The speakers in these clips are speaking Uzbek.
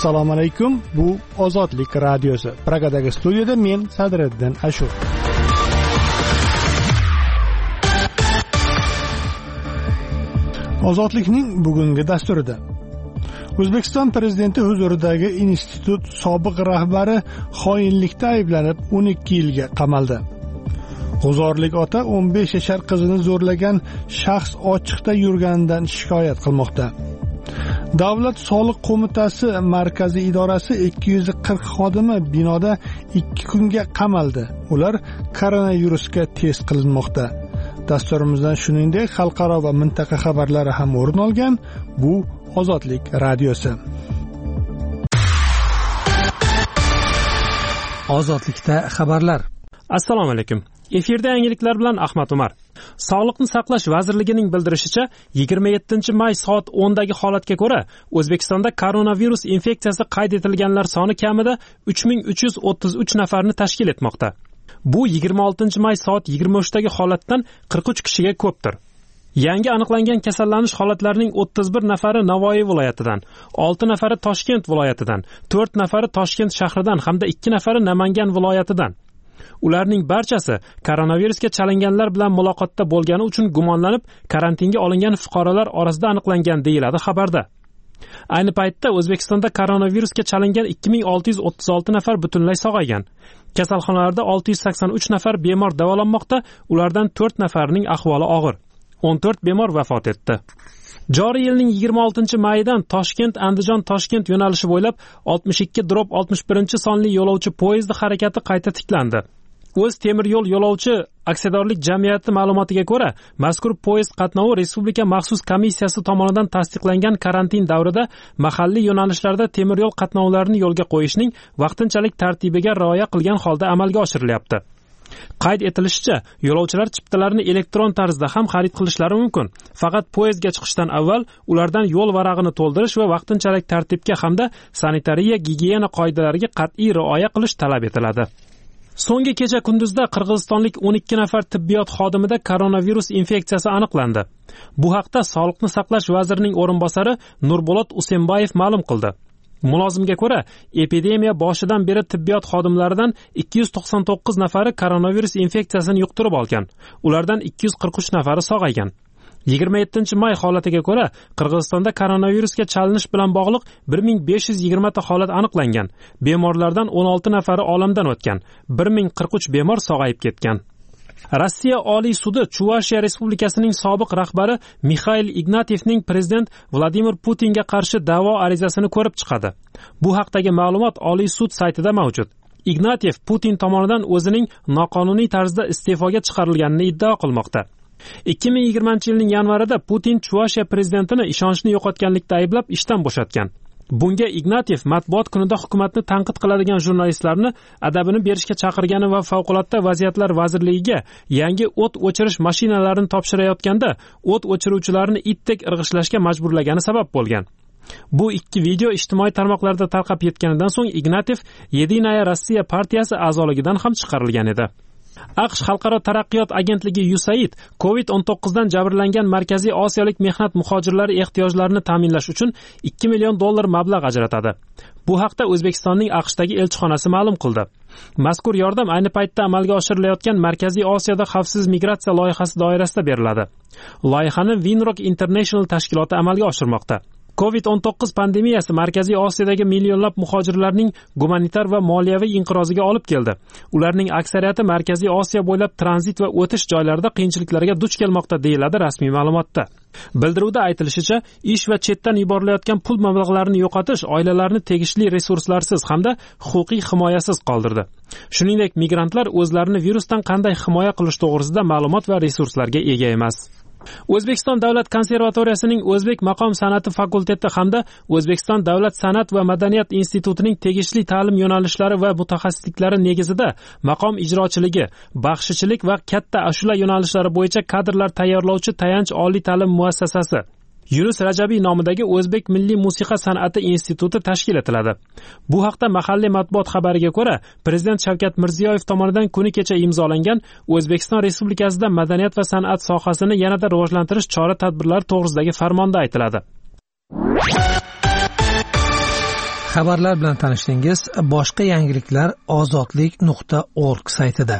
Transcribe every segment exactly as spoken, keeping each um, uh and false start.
Assalomu alaykum. Bu Ozodlik radiosi. Pragadagi studiyada men Sadriddin Ashur. Ozodlikning bugungi dasturida O'zbekiston prezidenti huzuridagi institut sobiq rahbari xoinlikda ayblanib o'n ikki yilga qamaldi. G'uzorlik ota o'n besh yashar qizini zo'rlagan shaxs ochiqda yurganidan shikoyat qilmoqda. Davlat soliq qo'mitasi markaziy idorasi ikki yuz qirq xodimi binoda ikki kunga qamaldi. Ular koronavirusga test qilinmoqda. Dasturimizdan shuningdek xalqaro va mintaqa xabarlari ham o'rin olgan. Bu Ozodlik radiosi. Ozodlikda xabarlar. Assalomu alaykum. Efirda yangiliklar bilan Ahmad Umar. Sog'liqni saqlash vazirligining bildirishicha, yigirma yettinchi may soat o'ndagi holatga ko'ra, O'zbekistonda koronavirus infeksiyasi qayd etilganlar soni kamida uch ming uch yuz o'ttiz uch nafarni tashkil etmoqda. Bu yigirma oltinchi may soat yigirma uchdagi holatdan qirq uch kishiga ko'pdir. Yangi aniqlangan kasallanish holatlarining o'ttiz bir nafari Navoiy viloyatidan, olti nafari Toshkent viloyatidan, to'rt nafari Toshkent shahridan hamda ikki nafari Namangan viloyatidan. Ularning barchasi koronavirusga chalinganlar bilan muloqotda bo'lgani uchun gumonlanib, karantinga olingan fuqarolar orasida aniqlangan deyiladi xabarda. Ayni paytda O'zbekistonda koronavirusga chalingan ikki ming olti yuz o'ttiz olti nafar butunlay sog'aygan. Kasalxonalarda olti yuz sakson uch nafar bemor davolanmoqda, ulardan to'rt nafarining ahvoli og'ir. o'n to'rt bemor vafot etdi. Joriy yilning yigirma oltinchi mayidan Toshkent Andijon Toshkent yo'nalishi bo'ylab oltmish ikki oltmish bir sonli yo'lovchi poyezdi harakati qayta tiklandi. O'z temir yo'l yo'lovchi aksiyadorlik jamiyati ma'lumotiga ko'ra, mazkur poyezd qatnovi Respublika maxsus komissiyasi tomonidan tasdiqlangan karantin davrida mahalliy yo'nalishlarda temir yo'l qatnovlarini yo'lga qo'yishning vaqtinchalik tartibiga rioya qilgan holda amalga oshirilyapti. Qayd etilishicha, yo'lovchilar chiptalarini elektron tarzda ham xarid qilishlari mumkin. Faqat poyezdga chiqishdan avval ulardan yo'l varag'ini to'ldirish va vaqtinchalik tartibga hamda sanitariya gigiyena qoidalariga qat'iy rioya qilish talab etiladi. So'nggi kecha kunduzda qirg'izistonlik o'n ikki nafar tibbiyot xodimida koronavirus infeksiyasi aniqlandi. Bu haqda Sog'liqni saqlash vazirining o'rinbosari Nurbolot Usembayev ma'lum qildi. Mulozimga ko'ra, epidemiya boshidan beri tibbiyot xodimlaridan ikki yuz to'qson to'qqiz nafari koronavirus infeksiyasini yuqtirib olgan. Ulardan ikki yuz qirq uch nafari sog'aygan. yigirma yettinchi may holatiga ko'ra, Qirg'izistonda koronavirusga chalinish bilan bog'liq bir ming besh yuz yigirma ta holat aniqlangan. Bemorlardan o'n olti nafari olamdan o'tgan. bir ming qirq uch bemor sog'ayib ketgan. Rossiya Oliy sudi Chuvashiya Respublikasining sobiq rahbari Mixail Ignatievning prezident Vladimir Putinga qarshi da'vo arizasini ko'rib chiqadi. Bu haqdagi ma'lumot Oliy sud saytida mavjud. Ignatiev Putin tomonidan o'zining noqonuniy tarzda iste'foga chiqarilganini iddao qilmoqda. ikki ming yigirmanchi yilning yanvarida Putin Chuvashiya prezidentini ishonchni yo'qotganlikda ayblab ishdan bo'shatgan. Bunga Ignatiev matbuot kunida hukumatni tanqid qiladigan jurnalistlarni adabini berishga chaqirgani va favqulodda vaziyatlar vazirligiga yangi o't o'chirish mashinalarini topshirayotganda o't o'chiruvchilarni itdek irg'ishlashga majburlagani sabab bo'lgan. Bu ikki video ijtimoiy tarmoqlarda tarqab ketganidan so'ng Ignatiev Yedinaya Rossiya partiyasi a'zoligidan ham chiqarilgan edi. AQSh Xalqaro taraqqiyot agentligi U S A I D covid o'n to'qqiz dan jabrlangan Markaziy Osiyolik mehnat muhojirlari ehtiyojlarini ta'minlash uchun ikki million dollar mablag' ajratadi. Bu haqda O'zbekistonning AQShdagi elchixonasi ma'lum qildi. Mazkur yordam ayni paytda amalga oshirilayotgan Markaziy Osiyoda xavfsiz migratsiya loyihasi doirasida beriladi. Loyihani Winrock International tashkiloti amalga oshirmoqda. covid o'n to'qqiz pandemiyasi Markaziy Osiyodagi millionlab muhojirlarning gumanitar va moliyaviy inqiroziga olib keldi. Ularning aksariyati Markaziy Osiyo bo'ylab tranzit va o'tish joylarida qiyinchiliklarga duch kelmoqda deyiladi rasmiy ma'lumotda. Bildiruvda aytilishicha, ish va chetdan yuborilayotgan pul mablag'larini yo'qotish oilalarni tegishli resurslarsiz hamda huquqiy himoyasiz qoldirdi. Shuningdek, migrantlar o'zlarini virusdan qanday himoya qilish to'g'risida ma'lumot va resurslarga ega emas. O'zbekiston Davlat konservatoriyasining O'zbek maqom san'ati fakulteti hamda O'zbekiston Davlat san'at va madaniyat institutining tegishli ta'lim yo'nalishlari va mutaxassisliklari negizida maqom ijrochiligi, baxshichilik va katta ashula yo'nalishlari bo'yicha kadrlar tayyorlovchi tayanch oliy ta'lim muassasasi Yunus Rajabiy nomidagi O'zbek Milliy musiqa san'ati instituti tashkil etiladi. Bu haqda mahalliy matbuot xabariga ko'ra, Prezident Shavkat Mirziyoyev tomonidan kuni kecha imzolangan O'zbekiston Respublikasida madaniyat va san'at sohasini yanada rivojlantirish chora-tadbirlari to'g'risidagi farmonda aytiladi. xabarlar bilan tanishdingiz. Boshqa yangiliklar ozodlik nuqta org saytida.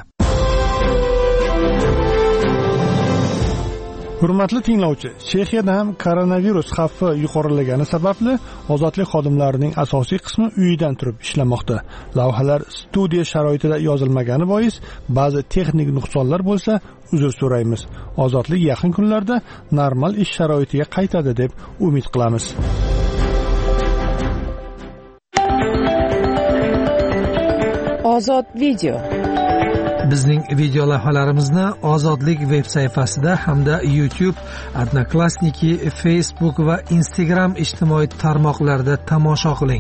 Hurmatli tinglovchi, Chexiyada ham koronavirus xavfi yuqorilagani sababli ozodlik xodimlarining asosiy qismi uyidan turib ishlamoqda. Lavhalar studiya sharoitida yozilmagani bois ba'zi texnik nuqsonlar bo'lsa, uzr so'raymiz. Ozodlik yaqin kunlarda normal ish sharoitiga qaytadi deb umid qilamiz. Ozod video. Bizning video lavhalarimizni Ozodlik veb sayfasida hamda YouTube, Odnoklassniki, Facebook va Instagram ijtimoiy tarmoqlarida tomosha qiling.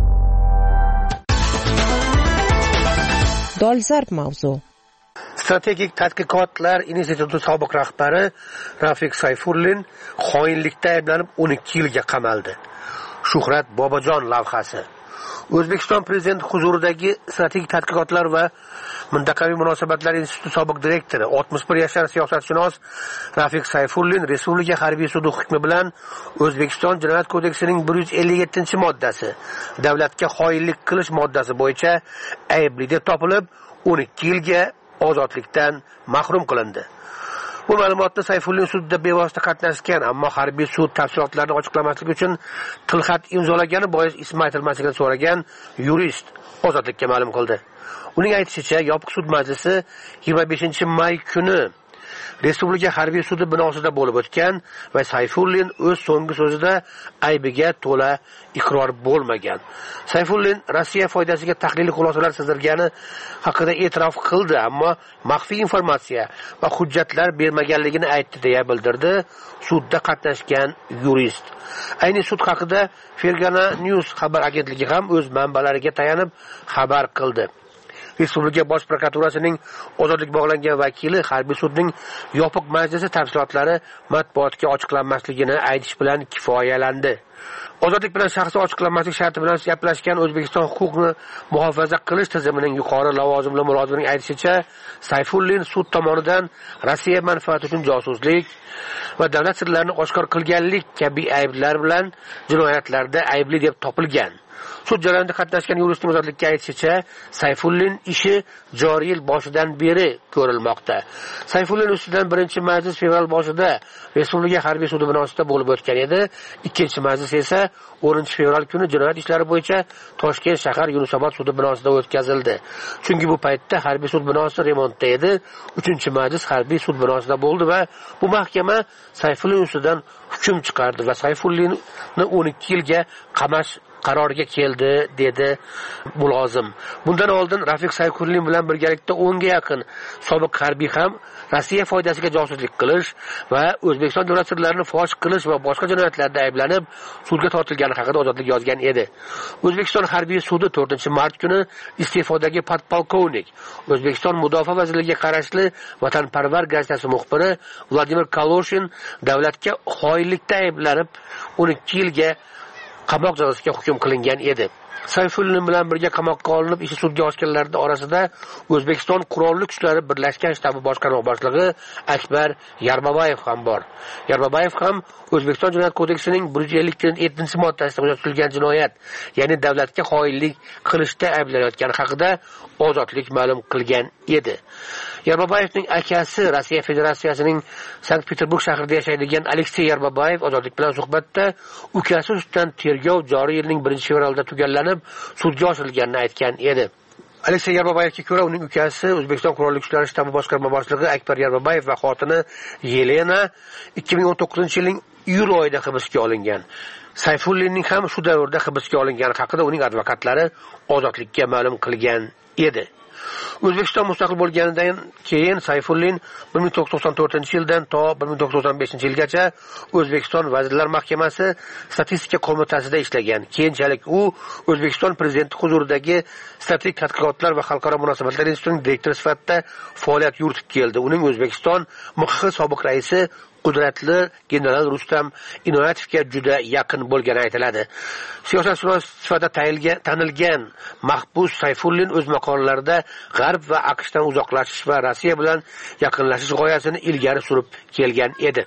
Dolzarb mavzu. Strategik tadqiqotlar instituti sobiq rahbari Rafik Sayfullin xoinlikda ayblanib o'n ikki yilga qamaldi. Shuhrat Bobojon lavhasi. O'zbekiston prezidenti huzuridagi strategik tadqiqotlar va mintaqaviy munosabatlar instituti sobiq direktori oltmish bir yashar siyosatshunos Rafik Sayfullin Respublika harbiy sudi hukmi bilan O'zbekiston Jinoyat kodeksining bir yuz ellik yettinchi moddasi, davlatga xoinlik qilish moddasi bo'yicha aybli deb topilib, o'n ikki yilga ozodlikdan mahrum qilindi. Bu ma'lumotni Sayfullin sudda bevosita qatnashgan, ammo harbiy sud tafsilotlarini ochiqlamaslik uchun tilxat imzolagani bois ismi aytilmasligini so'ragan yurist ozodlikka ma'lum qildi. Uning aytishicha, yopiq sud majlisi yigirma beshinchi may kuni Respublika harbiy sudi binosida bo'lib o'tgan va Sayfullin o'z so'nggi so'zida aybiga to'la iqror bo'lmagan. Sayfullin Rossiya foydasiga tahliliy xulosalar sizdirgani haqida e'tirof qildi, ammo maxfiy informatsiya va hujjatlar bermaganligini aytdi deya bildirdi sudda qatnashgan yurist. Ayni sud haqida Fergana News xabar agentligi ham o'z manbalariga tayanib xabar qildi. Respublika bosh prokuraturasining ozodlik bog'langan vakili harbiy sudning yopiq majlisi tafsilotlari matbuotga ochiqlanmasligini aytish bilan kifoyalandi. Ozodlik bilan shaxsi ochiqlanmaslik sharti bilan gaplashgan O'zbekiston huquqni muhofaza qilish tizimining yuqori lavozimli mulozimining aytishicha, Sayfullin sud tomonidan Rossiya manfaati uchun josuslik va davlat sirlarini oshkor qilganlik kabi ayblar bilan jinoyatlarda aybli deb topilgan. Sud jarayonida qatnashgan yuristning ozodlikka aytishicha, Sayfullin ishi joriy yil boshidan beri ko'rilmoqda. Sayfullin ustidan birinchi majlis fevral boshida Respublika harbiy sudi binosida bo'lib o'tgan edi. Ikkinchi majlis esa o'ninchi fevral kuni jinoyat ishlari bo'yicha Toshkent shahar Yunusobod sudi binosida o'tkazildi. Chunki bu paytda harbiy sud binosi remontda edi. uchinchi majlis harbiy sud binosida bo'ldi va bu mahkama Sayfullin ustidan hukm chiqardi va Sayfullinni o'n ikki yilga qamash qaroriga keldi, dedi mulozim. Bundan oldin Rafik Sayfullin bilan birgalikda o'nga yaqin sobiq harbiy ham Rossiya foydasiga josuslik qilish va O'zbekiston davlat sirlarini fosh qilish va boshqa jinoyatlarda ayblanib sudga tortilgani haqida ozodlik yozgan edi. O'zbekiston harbiy sudi to'rtinchi mart kuni iste'fodagi podpolkovnik, O'zbekiston Mudofaa vazirligiga qarashli Vatanparvar gazetasi muxbiri Vladimir Kaloshin davlatga xoinlikda ayblanib o'n ikki yilga qamoq jazosiga hukm qilingan edi. Sayfullin bilan birga qamoqqa olinib ishi sudga ochganlarning orasida O'zbekiston Qurolli kuchlari birlashgan shtabi boshqarma boshlig'i Akbar Yarbabayev ham bor. Yarbabayev ham O'zbekiston Jinoyat kodeksining bir yuz ellik yettinchi moddasida qo'zg'atilgan jinoyat, ya'ni davlatga xoinlik qilishda ayblanayotgani haqida ozodlik ma'lum qilgan edi. Yarbabayevning akasi Rossiya Federatsiyasining Sankt-Peterburg shahrida yashaydigan Aleksey Yarbabayev ozodlik bilan suhbatda ukasi ustidan tergov joriy yilning birinchi fevralida tugallanib, sudga oshirilganini aytgan edi. Aleksey Yarbabayevga ko'ra, uning ukasi O'zbekiston Qurolli kuchlari shtabi boshqarma boshlig'i Akbar Yarbabayev va xotini Yelena ikki ming o'n to'qqizinchi yilning iyul oyida hibsga olingan. Sayfullinning ham shu davrda hibsga olingani haqida uning advokatlari ozodlikka ma'lum qilgan edi. O'zbekiston mustaqil bo'lganidan keyin Sayfullin bir ming to'qqiz yuz to'qson to'rtinchi yildan to bir ming to'qqiz yuz to'qson beshinchi yilgacha O'zbekiston Vazirlar Mahkamasi statistika qo'mitasida ishlagan. Keyinchalik u O'zbekiston prezidenti huzuridagi strategik tadqiqotlar va xalqaro munosabatlar institutining direktori sifatida faoliyat yuritib keldi. Uning O'zbekiston M X X sobiq raisi qudratli general Rustam Inoyatovga juda yaqin bo'lgani aytiladi. Siyosatshunos sifatida tanilgan mahbus Sayfullin o'z maqolalarida G'arb va AQShdan uzoqlashish va Rossiya bilan yaqinlashish g'oyasini ilgari surib kelgan edi.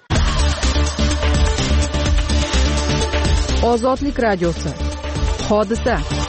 Ozodlik radiosi. Hodisa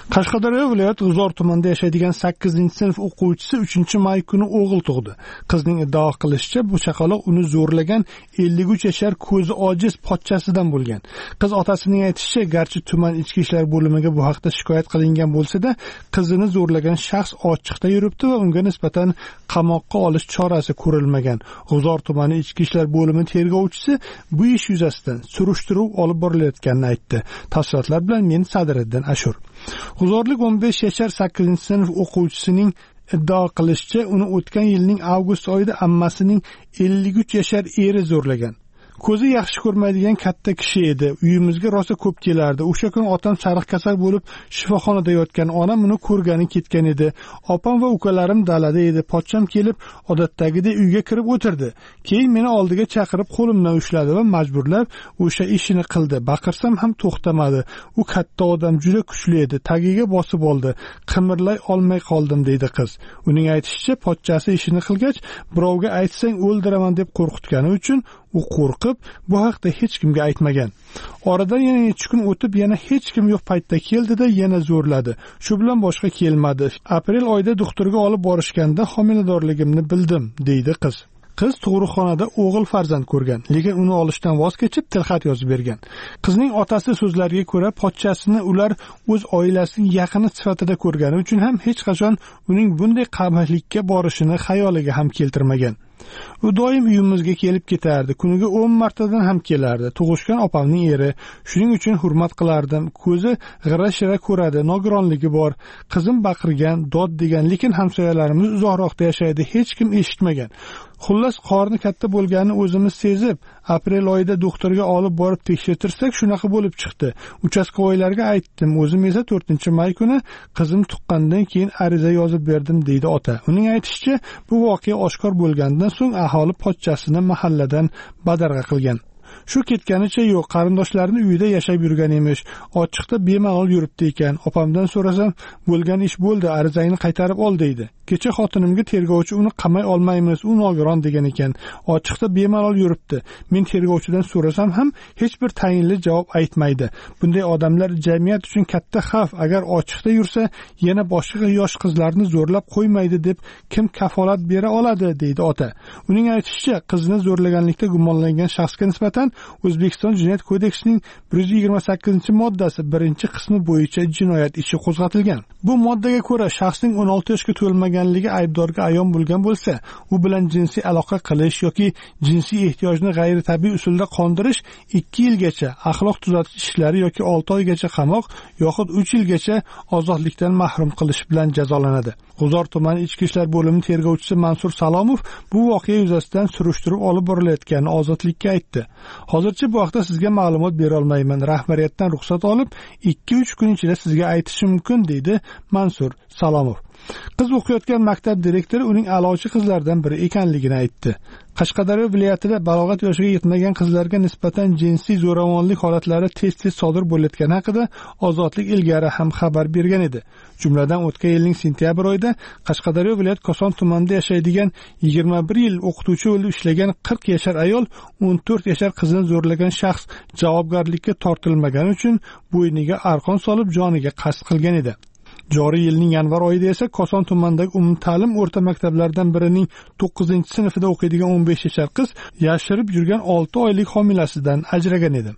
Qashqadaryo viloyati G'uzor tumanida yashaydigan sakkizinchi sinf o'quvchisi uchinchi may kuni o'g'il tug'di. Qizning iddao qilishicha, bu chaqaloq uni zo'rlagan ellik uch yashar ko'zi ojiz pochchasidan bo'lgan. Qiz otasining aytishicha, garchi tuman ichki ishlar bo'limiga bu haqda shikoyat qilingan bo'lsa-da, qizini zo'rlagan shaxs ochiqda yuribdi va unga nisbatan qamoqqa olish chorasi ko'rilmagan. G'uzor tumani ichki ishlar bo'limi tergovchisi bu ish yuzasidan surishtiruv olib borilayotganini aytdi. Tafsilotlar bilan men Sadiriddin Ashur. G'uzorlik o'n besh yashar sakkizinchi sinf o'quvchisining iddao qilishicha, uni o'tgan yilning avgust oyida ammasining ellik uch yashar eri zo'rlagan. Ko'zi yaxshi ko'rmaydigan katta kishi edi. Uyimizga rosa ko'p kelardi. O'sha kun otam sariq kasal bo'lib shifoxonada yotgan. Onam uni ko'rgani ketgan edi. Opam va ukalarim dalada edi. Pochcham kelib, odatdagidek uyga kirib o'tirdi. Keyin meni oldiga chaqirib qo'limdan ushladi va majburlab o'sha ishini qildi. Baqirsam ham to'xtamadi. U katta odam, juda kuchli edi. Tagiga bosib oldi. Qimirlay olmay qoldim, deydi qiz. Uning aytishicha, pochchasi ishini qilgach, birovga aytsang o'ldiraman deb qo'rqitgani uchun u qo'rqib, bu haqda hech kimga aytmagan. Oradan yana necha kun o'tib, yana hech kim yo'q paytda keldida yana zo'rladi. Shu bilan boshqa kelmadi. Aprel oyida doktorga olib borishganda homiladorligimni bildim, deydi qiz. Qiz tug'ruqxonada o'g'il farzand ko'rgan, lekin uni olishdan voz kechib tilxat yozib bergan. Qizning otasi so'zlariga ko'ra, pochchasini ular o'z oilasining yaqini sifatida ko'rgani uchun ham hech qachon uning bunday qamoqlikka borishini xayoliga ham keltirmagan. U doim uyimizga kelib ketardi. Kuniga o'n martadan ham kelardi. Tug'ishgan opamning eri. Shuning uchun hurmat qilardim. Ko'zi g'ira-shira ko'radi, nogironligi bor. Qizim baqirgan, dod degan, lekin hamsoyalarimiz uzoqroqda yashaydi, hech kim eshitmagan. Xullas, qorni katta bo'lganini o'zimiz sezib, aprel oyida doktorga olib borib tekshirtirsak, shunaqa bo'lib chiqdi. Uchastkovoylarga aytdim, o'zim esa to'rtinchi may kuni qizim tuqqandan keyin ariza yozib berdim, deydi ota. Uning aytishicha, bu voqea oshkor bo'lgandan so'ng aholi pochchasini mahalladan badarg'a qilgan. Shu ketganicha yo'q, qarindoshlarini uyida yashab yurgan emish. Ochiqda bemalol yuribdi ekan. Opamdan so'rasam, bo'lgan ish bo'ldi, arizangni qaytarib ol, deydi. Kecha xotinimga tergovchi uni qamay olmaymiz, u nogiron degan ekan. Ochiqda bemalol yuribdi. Men tergovchidan so'rasam ham hech bir tayinli javob aytmaydi. Bunday odamlar jamiyat uchun katta xavf. Agar ochiqda yursa, yana boshqa yosh qizlarni zo'rlab qo'ymaydi deb kim kafolat bera oladi, deydi ota. Uning aytishicha, qizni zo'rlaganlikda gumonlangan shaxsga nisbatan O'zbekiston Jinoyat kodeksining bir yuz yigirma sakkizinchi moddasi birinchi qismi bo'yicha jinoyat ishi qo'zg'atilgan. Bu moddaga ko'ra, shaxsning o'n olti yoshga to'lmaganligi aybdorga ayon bo'lgan bo'lsa, u bilan jinsiy aloqa qilish yoki jinsiy ehtiyojni g'ayritabiiy usulda qondirish ikki yilgacha, axloq tuzatish ishlari yoki olti oygacha qamoq yoxud uch yilgacha ozodlikdan mahrum qilish bilan jazolanadi. G'uzor tumani ichki ishlar bo'limi tergovchisi Mansur Salomov bu voqea yuzasidan surishtiruv olib borilayotganini ozodlikka aytdi. Hozircha bu haqda sizga ma'lumot bera olmayman. Rahbariyatdan ruxsat olib, ikki uch kun ichida sizga aytishim mumkin, deydi Mansur Salomov. Qiz o'qiyotgan maktab direktori uning a'lochi qizlardan biri ekanligini aytdi. Qashqadaryo viloyatida balog'at yoshiga yetmagan qizlarga nisbatan jinsiy zo'ravonlik holatlari tez-tez sodir bo'layotgani haqida Ozodlik ilgari ham xabar bergan edi. Jumladan, o'tgan yilning sentyabr oyida Qashqadaryo viloyat Koson tumanida yashaydigan yigirma bir yil o'qituvchi bo'lib ishlagan qirq yashar ayol o'n to'rt yashar qizini zo'rlagan shaxs javobgarlikka tortilmagani uchun bo'yniga arqon solib joniga qasd qilgan edi. Joriy yilning yanvar oyida esa Koson tumanidagi umumta'lim o'rta maktablaridan birining to'qqizinchi sinfida o'qiydigan o'n besh yashar qiz yashirib yurgan olti oylik homilasidan ajragan edi.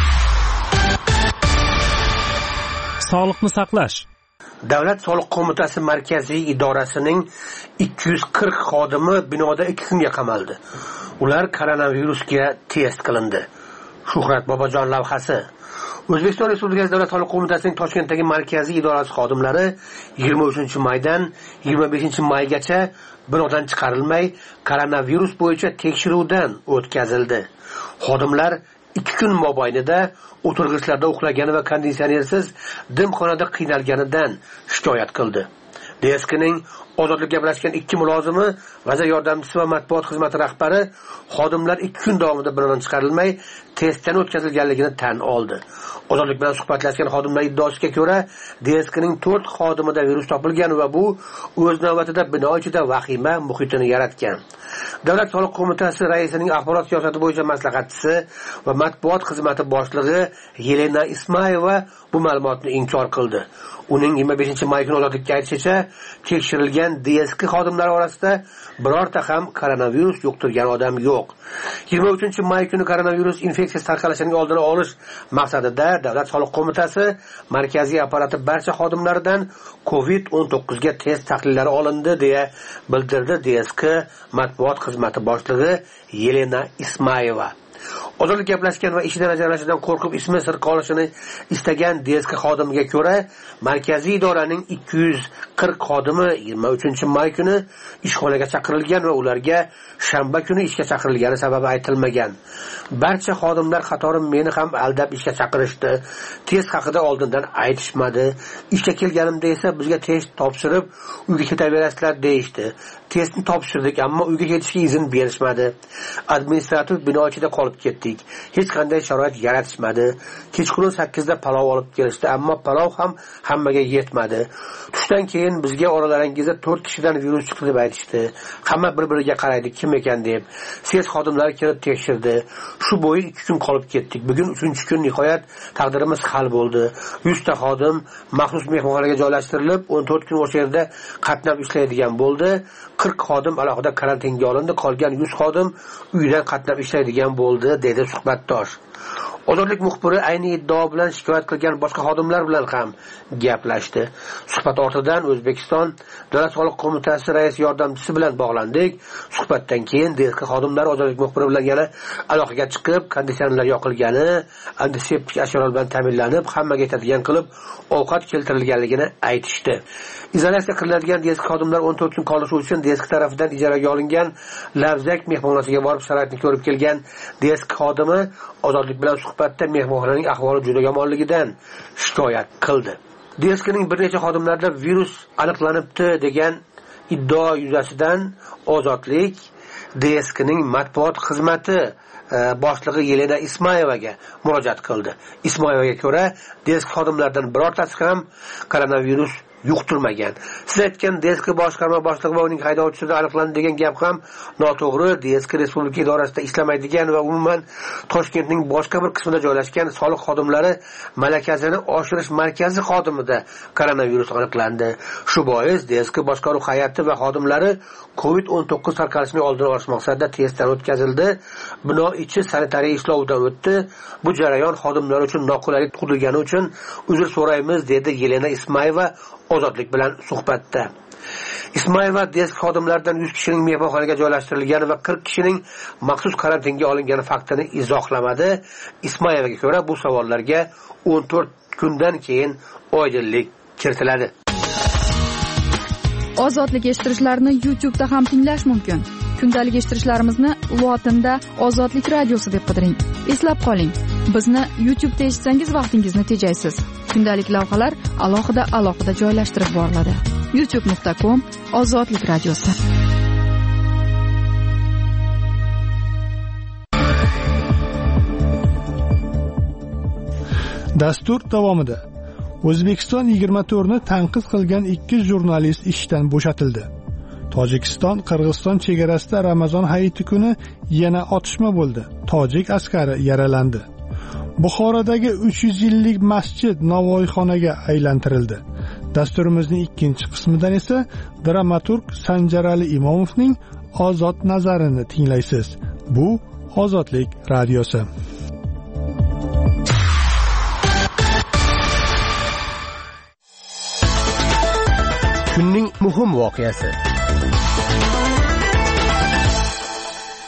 Sog'liqni saqlash. Davlat soliq qo'mitasi markaziy idorasining ikki yuz qirq xodimi binoda ikki kunga qamaldi. Ular koronavirusga test qilindi. Shuhrat Bobojon lavhasi. O'zbekiston Respublikasi Davlat soliq qo'mitasining Toshkentdagi markaziy idorasi xodimlari yigirma uchinchi maydan yigirma beshinchi maygacha binodan chiqarilmay, koronavirus bo'yicha tekshiruvdan o'tkazildi. Xodimlar ikki kun mobaynida o'tirg'ichlarda uxlagani va konditsionersiz dimxonada qiynalganidan shikoyat qildi. D S K'ning ozodlik gaplashgan ikki mulozimi, vazir yordamchisi va matbuot xizmati rahbari xodimlar ikki kun davomida binodan chiqarilmay testdan o'tkazilganligini tan oldi. Ozodlik bilan suhbatlashgan xodimlar iddaosiga ko'ra, D S K'ning to'rt xodimida virus topilgan va bu o'z navbatida bino ichida vahima muhitini yaratgan. Davlat soliq qo'mitasi raisining axborot siyosati bo'yicha maslahatchisi va matbuot xizmati boshlig'i Yelena Ismayeva bu ma'lumotni inkor qildi. Uning yigirma beshinchi may kuni ozodlikka aytishicha, tekshirilgan D S K xodimlari orasida birorta ham koronavirus yuqtirgan odam yo'q. yigirma uchinchi may kuni koronavirus infeksiyasi tarqalishining oldini olish maqsadida Davlat soliq qo'mitasi markaziy apparati barcha xodimlaridan covid o'n to'qqiz ga test tahlillari olindi deya bildirdi D S K matbuot xizmati boshlig'i Yelena Ismayeva. Ozodlik gaplashgan va ishidan ajralishidan qo'rqib ismi sir qolishini istagan D S K xodimiga ko'ra, markaziy idoraning ikki yuz qirq xodimi yigirma uchinchi may kuni ishxonaga chaqirilgan va ularga shanba kuni ishga chaqirilgani sababi aytilmagan. Barcha xodimlar qatori meni ham aldab ishga chaqirishdi. Test haqida oldindan aytishmadi. Ishga kelganimda esa bizga test topshirib, uyga ketaverasizlar deyishdi. Testni topshirdik, ammo uyga ketishga izn berishmadi. Administrativ bino ichida qolib ketdik. Hech qanday sharoit yaratishmadi. Kechqurun sakkizda palov olib kelishdi, ammo palov ham hammaga yetmadi. Tushdan keyin bizga oralaringizda to'rt kishidan virus chiqdi deb aytishdi. Hamma bir-biriga qaraydi, kim ekan deb. Ses xodimlari kelib tekshirdi. Shu bo'yi ikki kun qolib ketdik. Bugun uchinchi kun nihoyat taqdirimiz hal bo'ldi. yuz ta xodim maxsus mehmonxonaga joylashtirilib, o'n to'rt kun o'sha yerda qatnab ishlaydigan bo'ldi. qirq xodim alohida karantinga olindi, qolgan yuz xodim uydan qatnab ishlaydigan bo'ldi, dedi suhbatdosh. Ozodlik muxbiri ayni iddao bilan shikoyat qilgan boshqa xodimlar bilan ham gaplashdi. Suhbat ortidan O'zbekiston Davlat soliq qo'mitasi rais yordamchisi bilan bog'landik. Suhbatdan keyin D S K xodimlari ozodlik muxbiri bilan yana aloqaga chiqib, konditsionerlar yoqilgani, antiseptik ashyolar bilan ta'minlanib, hammaga yetadigan qilib ovqat keltirilganligini aytishdi. Izolyatsiya qilinadigan D S K xodimlar o'n to'rt kun qolishi uchun D S K tarafidan ijaraga olingan Labzak mehmonxonasiga borib sharoitni ko'rib kelgan D S K xodimi ozodlik bilan suhbatda mehmonxonaning ahvoli juda yomonligidan shikoyat qildi. D S K'ning bir necha xodimlarida virus aniqlanibdi degan iddao yuzasidan ozodlik D S K'ning matbuot xizmati boshlig'i Yelena Ismayevaga murojaat qildi. Ismayevaga ko'ra, D S K xodimlaridan birortasi ham koronavirus yuqtirmagan. Siz aytgan D S K boshqarma boshlig'i va uning haydovchisida aniqlandi degan gap ham noto'g'ri. D S K respublika idorasida ishlamaydigan va umuman Toshkentning boshqa bir qismida joylashgan soliq xodimlari malakasini oshirish markazi xodimida koronavirus aniqlandi. Shu bois D S K boshqaruv hay'ati va xodimlari covid o'n to'qqiz tarqalishining oldini olish maqsadida testdan o'tkazildi. Bino ichi sanitariya ishlovidan o'tdi. Bu jarayon xodimlar uchun noqulaylik tug'ilgani uchun uzr so'raymiz, dedi Yelena Ismayeva ozodlik bilan suhbatda. Ismayeva D S K xodimlaridan yuz kishining mehmonxonaga joylashtirilgani va qirq kishining maxsus karantinga olingani faktini izohlamadi. Ismayevaga ko'ra, bu savollarga o'n to'rt kundan keyin oydinlik kiritiladi. Ozodlik eshittirishlarni YouTube da ham tinglash mumkin. Kundalik eshittirishlarimizni lotinda Ozodlik radiosi deb qidiring. Eslab qoling, bizni YouTube da eshitsangiz vaqtingizni tejaysiz. Kundalik lavhalar alohida alohida joylashtirib boriladi. youtube nuqta com Ozodlik radiosi. Dastur davomida O'zbekiston yigirma to'rt ni tanqid qilgan ikki jurnalist ishdan bo'shatildi. Tojikiston Qirg'iziston chegarasida Ramazon hayiti kuni yana otishma bo'ldi. Tojik askari yaralandi. Buxorodagi uch yuz yillik masjid Navoiyxonaga aylantirildi. Dasturimizning ikkinchi qismidan esa dramaturg Sanjarali Imomovning ozod nazarini tinglaysiz. Bu Ozodlik radiosi. Kunning muhim voqeasi.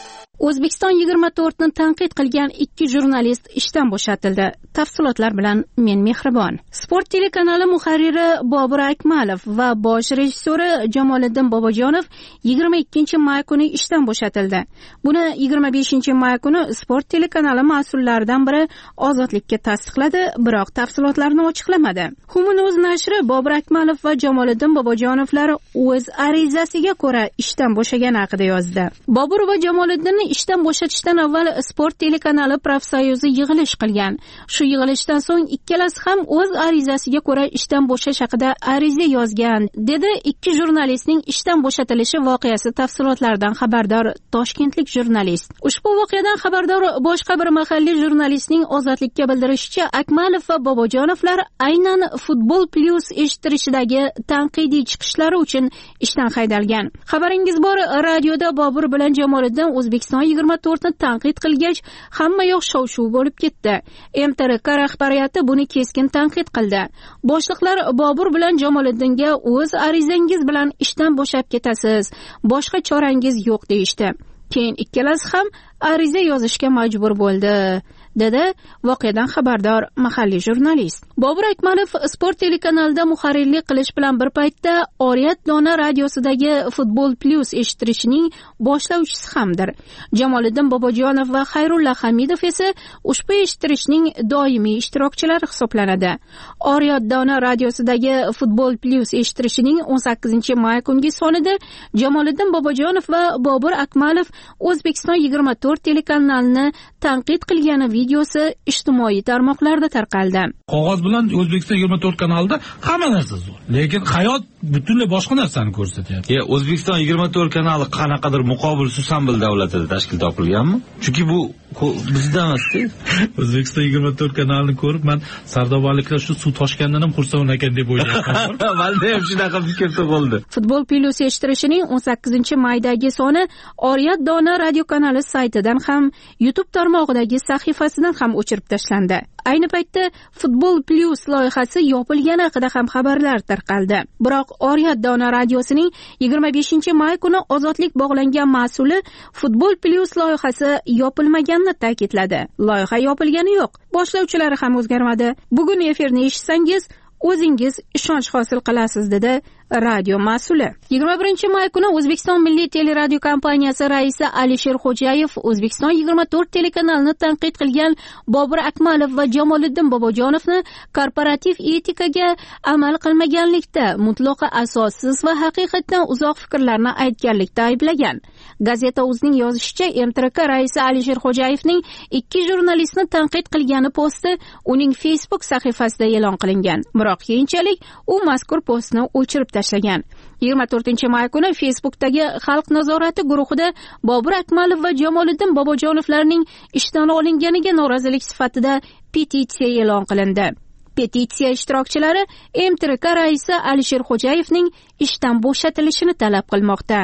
O'zbekiston yigirma to'rt ni tanqid qilgan ikki jurnalist ishdan bo'shatildi. Tafsilotlar bilan men Mehribon. Sport telekanali muharriri Bobur Akmalov va bosh rejissyori Jamoliddin Bobojonov yigirma ikkinchi may kuni ishdan bo'shatildi. Buni yigirma beshinchi may kuni Sport telekanali mas'ullaridan biri Ozodlikka tasdiqladi, biroq tafsilotlarni ochiqlamadi. Humun.uz nashri Bobur Akmalov va Jamoliddin Bobojonovlar o'z arizasiga ko'ra ishdan bo'shagani haqida yozdi. Bobur va Jamoliddinni ishdan bo'shatishdan avval Sport telekanali profsoyuzi yig'ilish qilgan. Shu yig'ilishdan so'ng ikkalasi ham o'z arizasiga ko'ra ishdan bo'shash haqida ariza yozgan, dedi ikki jurnalistning ishdan bo'shatilishi voqeasi tafsilotlaridan xabardor toshkentlik jurnalist. Ushbu voqeadan xabardor boshqa bir mahalliy jurnalistning Ozodlikka bildirishicha, Akmalov va Bobojonovlar aynan Futbol Plus eshittirishidagi tanqidiy chiqishlari uchun ishdan haydalgan. Xabaringiz bor, radioda Bobur bilan Jamoliddin O'zbekiston yigirma to'rt ni tanqid qilgach, hamma yoq shov-shuv bo'lib ketdi. M T R K rahbariyati buni keskin tanqid qildi. Boshliqlar Bobur bilan Jamoliddinga o'z arizangiz bilan ishdan bo'shab ketasiz, boshqa chorangiz yo'q deyishdi. Keyin ikkalasi ham ariza yozishga majbur bo'ldi, dedi voqeadan xabardor mahalliy jurnalist. Bobur Akmalov Sport telekanalida muharrirlik qilish bilan bir paytda Oriyat Dona radiosidagi Futbol Plus eshittirishining boshlovchisi hamdir. Jamoliddin Bobojonov va Xayrulla Hamidov esa ushbu eshittirishning doimiy ishtirokchilari hisoblanadi. Oriyat Dona radiosidagi Futbol Plus eshittirishining o'n sakkizinchi may kungi sonida Jamoliddin Bobojonov va Bobur Akmalov O'zbekiston yigirma to'rt telekanalini tanqid qilgani videosi ijtimoiy tarmoqlarda tarqaldi. Qog'oz bilan O'zbekiston yigirma to'rt kanalida hamma narsa zo'r, lekin hayot butunlay boshqa narsani ko'rsatyapti. Ya, O'zbekiston yigirma to'rt kanali qanaqadir muqobil Susanbil davlatida tashkil topilganmi? Chunki bu bizda emas-ku. O'zbekiston yigirma to'rt kanalini ko'rib, men sardobaliklar shu suv toshgandan ham xursand ekan deb o'ylayapman. Menda ham shunaqa fikr tug'ildi. Futbol Plus eshittirishining o'n sakkizinchi maydagi soni Oriyat Dona radio kanali saytidan ham, YouTube tarmog'idagi sahifasidan ham o'chirib tashlandi. Ayni paytda Futbol Plus loyihasi yopilgani haqida ham xabarlar tarqaldi. Biroq Oriyat Dona radiosining yigirma beshinchi may kuni Ozodlik bog'langan mas'uli Futbol Plus loyihasi yopilmaganini ta'kidladi. Loyiha yopilgani yo'q, boshlovchilari ham o'zgarmadi. Bugun efirni eshitsangiz, o'zingiz ishonch hosil qilasiz, dedi radio mas'uli. yigirma birinchi may kuni O'zbekiston Milliy teleradio kompaniyasi raisi Alisher Xo'jayev O'zbekiston yigirma to'rt telekanalini tanqid qilgan Bobur Akmalov va Jamoliddin Bobojonovni korporativ etikaga amal qilmaganlikda, mutlaqo asossiz va haqiqatdan uzoq fikrlarni aytganlikda ayblagan. Gazeta.uzning yozishicha, M T R K raisi Alisher Xo'jayevning ikki jurnalistni tanqid qilgani posti uning Facebook sahifasida e'lon qilingan. Biroq keyinchalik u mazkur postni o'chirib tashlagan. yigirma to'rtinchi may kuni Facebookdagi Xalq nazorati guruhida Bobur Akmalov va Jamoliddin Bobojonovlarning ishdan olinganiga norozilik sifatida petitsiya e'lon qilindi. Petitsiya ishtirokchilari M T R K raisi Alisher Xo'jayevning ishdan bo'shatilishini talab qilmoqda.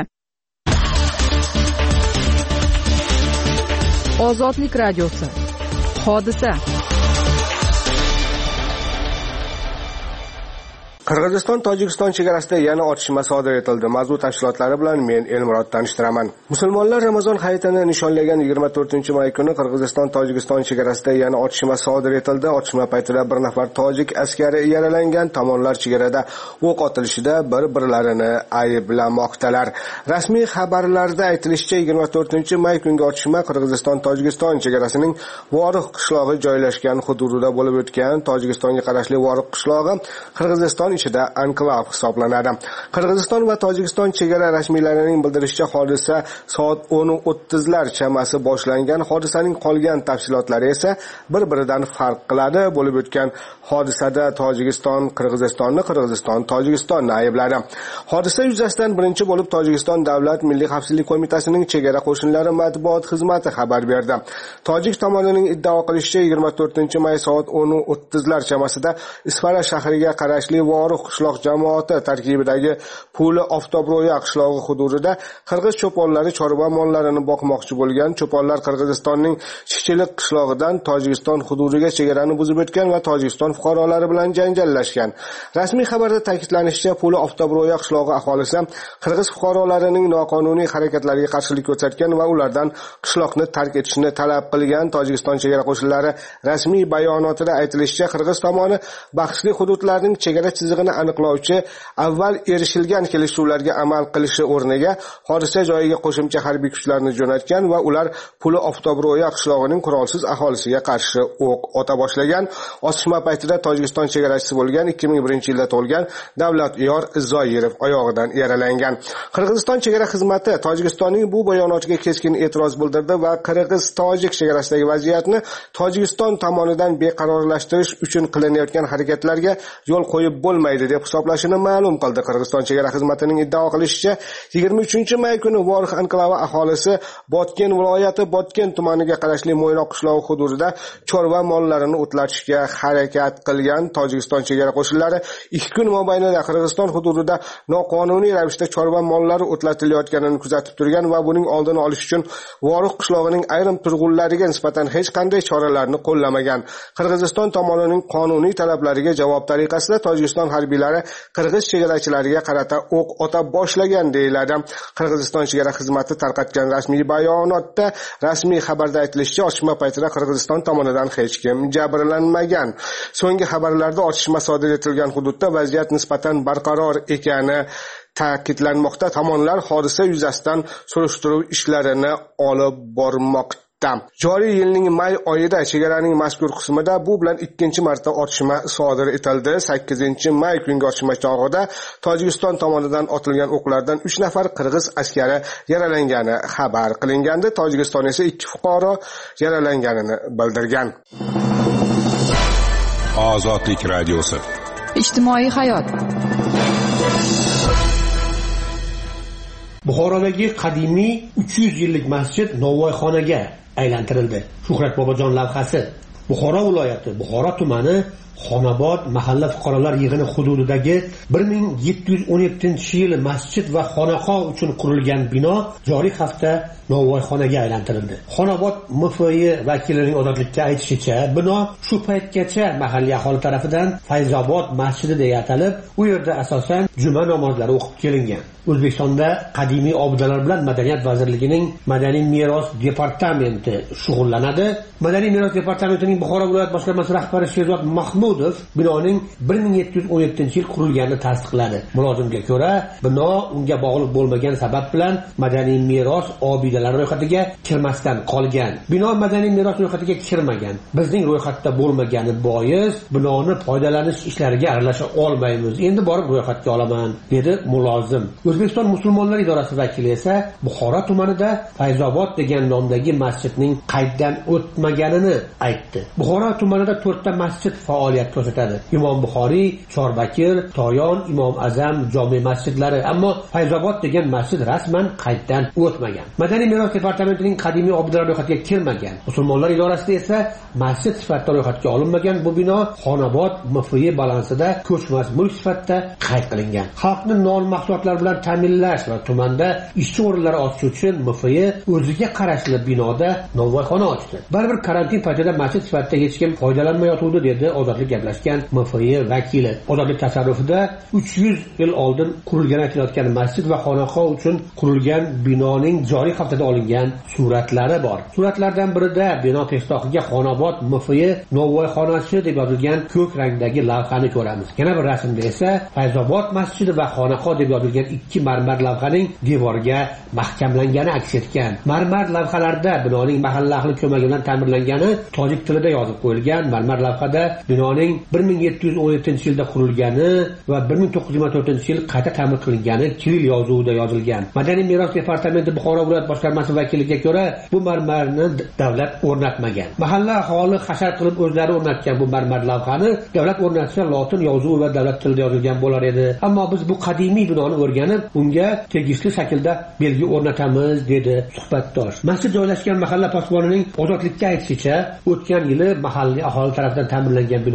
Ozodlik radiosi. Hodisa. Qirg'iziston Tojikiston chegarasida yana otishma sodir etildi. Mavzu tafsilotlari bilan men Elmurod tanishtiraman. Musulmonlar Ramazon hayitini nishonlagan yigirma to'rtinchi may kuni Qirg'iziston Tojikiston chegarasida yana otishma sodir etildi. Otishma paytida bir nafar tojik askari yaralangan. Tomonlar chegarada o'q otilishida bir-birlarini ayblamoqdalar. Rasmiy xabarlarda aytilishicha, yigirma to'rtinchi may kungi otishma Qirg'iziston Tojikiston chegarasining Voriq qishlog'i joylashgan hududida bo'lib o'tgan. Tojikistonga qarashli Voriq qishlog'i Qirg'iziston ichida anklav hisoblanadi. Qirg'iziston va Tojikiston chegara rasmiylarining bildirishicha, hodisa soat o'n o'ttizlar chamasi boshlangan. Hodisaning qolgan tafsilotlari esa bir-biridan farq qiladi. Bo'lib o'tgan hodisada Tojikiston Qirg'izistonni, Qirg'iziston Tojikistonni aybladi. Hodisa yuzasidan birinchi bo'lib Tojikiston Davlat Milliy xavfsizlik qo'mitasining chegara qo'shinlari matbuot xizmati xabar berdi. Tojik tomonining iddao qilishicha, yigirma to'rtinchi may soat o'n o'ttizlar chamasida Isfara shahriga qarashli Voruq qishloq jamoati tarkibidagi Puli Oftobro'ya qishlog'i hududida qirg'iz cho'ponlari chorva mollarini boqmoqchi bo'lgan cho'ponlar Qirg'izistonning Shishchilik qishlog'idan Tojikiston hududiga chegarani buzib o'tgan va Tojikiston fuqarolari bilan janjallashgan. Rasmiy xabarda ta'kidlanishicha, Puli Oftobro'ya qishlog'i aholisi qirg'iz fuqarolarining noqonuniy harakatlariga qarshilik ko'rsatgan va ulardan qishloqni tark etishni talab qilgan. Tojikiston chegara qo'shinlari rasmiy bayonotida aytilishicha, qirg'iz tomoni bahsli hududlarning chegara chizig'ini aniqlovchi avval erishilgan kelishuvlarga amal qilishi o'rniga hodisa joyiga qo'shimcha harbiy kuchlarni jo'natgan va ular Puli Oftobro'ya qishlog'ining qurolsiz aholisiga qarshi o'q ota boshlagan. Otishma paytida Tojikiston chegarachisi bo'lgan ikki ming birinchi yilda tug'ilgan Davlatyor Zoirov oyog'idan yaralangan. Qirg'iziston chegara xizmati Tojikistonning bu bayonotiga keskin e'tiroz bildirdi va Qirg'iz-Tojik chegarasidagi vaziyatni Tojikiston tomonidan beqarorlashtirish uchun qilinayotgan harakatlarga yo'l qo'yib bo'lmaydi deb hisoblashini ma'lum qildi. Qirg'iziston chegara xizmatining iddao qilishicha, yigirma uchinchi may kuni Voruq anklavi aholisi Botken viloyati Botken tumaniga qarashli Mo'ynoq qishlog'i hududida chorva mollarini o'tlatishga harakat qilgan. Tojikiston chegara qo'shinlari ikki kun mobaynida Qirg'iziston hududida noqonuniy ravishda chorva mollari o'tlatilayotganini kuzatib turgan va buning oldini olish uchun Voruq qishlog'ining ayrim turg'unlariga nisbatan hech qanday choralarni qo'llamagan. Qirg'iziston tomonining qonuniy talablariga javob tariqasida Tojikiston harbiylari qirg'iz chegarachilariga qarata o'q ota boshlagan deyiladi. Qirg'iziston chegara xizmati tarqatgan rasmiy bayonotda rasmiy xabarda aytilishicha, otishma paytida Qirg'iziston tomonidan hech kim jabrlanmagan. So'nggi xabarlarda otishma sodir etilgan hududda vaziyat nisbatan barqaror ekani ta'kidlanmoqda. Tomonlar hodisa yuzasidan surishtiruv ishlarini olib bormoqda. Joriy yilning may oyida chegaraning mazkur qismida bu bilan ikkinchi marta otishma sodir etildi. sakkizinchi may kungi otishma chog'ida Tojikiston tomonidan otilgan o'qlardan uch nafar qirg'iz askari yaralangani xabar qilingandi. Tojikiston esa ikki fuqaro yaralanganini bildirgan. Ozodlik radiosi. Ijtimoiy hayot. Buxorodagi qadimiy uch yuz yillik masjid novvoyxonaga aylantirildi. Shuhrat Bobojon lavhasi. Buxoro viloyati Buxoro tumani Xonobod mahalla fuqarolar yig'ini hududidagi bir ming yetti yuz o'n yettinchi yil masjid va xonaqo uchun qurilgan bino joriy hafta novvoyxonaga aylantirildi. Xonobod M F I vakilining ozodlikka aytishicha, bino shu paytgacha mahalliy aholi tomonidan Fayzobod masjidi deya atalib, u yerda asosan juma namozlari o'qib kelingan. O'zbekistonda qadimiy obidalar bilan Madaniyat vazirligining Madaniy meros departamenti shug'ullanadi. Madaniy meros departamentining Buxoro viloyat boshqarmasi rahbari Sherzod Mahmudov binoning bir ming yetti yuz o'n yettinchi yil qurilganini tasdiqladi. Mulozimga ko'ra, bino unga bog'liq bo'lmagan sabab bilan madaniy meros obidalari ro'yxatiga kirmasdan qolgan. Bino madaniy meros ro'yxatiga kirmagan. Bizning ro'yxatda bo'lmagani bois binoni foydalanish ishlariga aralasha olmaymiz. Endi borib ro'yxatga olaman, dedi mulozim. O'zbekiston musulmonlar idorasi vakili esa Buxoro tumanida Fayzobod degan nomdagi masjidning qayddan o'tmaganini aytdi. Buxoro tumanida to'rtta masjid faoliyat ko'rsatadi. Imom Buxoriy, Chorbakir, Toyon, Imom Azam jome masjidlari, ammo Fayzobod degan masjid rasman qayddan o'tmagan. Madaniy meros departamentining qadimiy obidalar ro'yxatiga kirmagan. Musulmonlar idorasida esa masjid sifatida ro'yxatga olinmagan bu bino Xonobod M F I balansida ko'chmas mulk sifatida qayd qilingan. Xalqni non mahsulotlari bilan ta'minlash va tumanda ishchi o'rinlari ochish uchun M F I o'ziga qarashli binoda novvoyxona ochdi. Baribir karantin paytida masjid sifatida hech kim foydalanmayotgandi, dedi Ozodlik gaplashgan M F I vakili. Ozodlik tasarrufida uch yuz yil oldin qurilgan aytilayotgan masjid va xonaqo uchun qurilgan binoning joriy haftada olingan suratlari bor. Suratlardan birida bino peshtoqiga Xonobod M F I novvoyxonasi deb yozilgan ko'k rangdagi lavhani ko'ramiz. Yana bir rasmda esa Fayzobod masjidi va xonaqo deb yozilgan ikki marmar lavhaning devoriga mahkamlangani aks etgan. Marmar lavhalarda binoning mahalla ahli ko'magi bilan ta'mirlangani tojik tilida yozib qo'yilgan. Marmar lavhada binoning bir ming yetti yuz o'n yettinchi yilda qurilgani va bir ming to'qqiz yuz yigirma to'rtinchi yil qayta ta'mir qilingani kiril yozuvida yozilgan. Madaniy meros departamenti Buxoro viloyat boshqarmasi vakiliga ko'ra, bu marmarni davlat o'rnatmagan. Mahalla aholi hashar qilib o'zlari o'rnatgan bu marmar lavhani davlat o'rnatsa lotin yozuvi va davlat tilida yozilgan bo'lar edi. Ammo biz bu qadimiy binoni o'rganib, unga tegishli shaklda belgi o'rnatamiz, dedi suhbatdosh. Masjid joylashgan mahalla posbonining Ozodlikka aytishicha, o'tgan yili mahalliy aholi tomonidan ta'mirlangan bino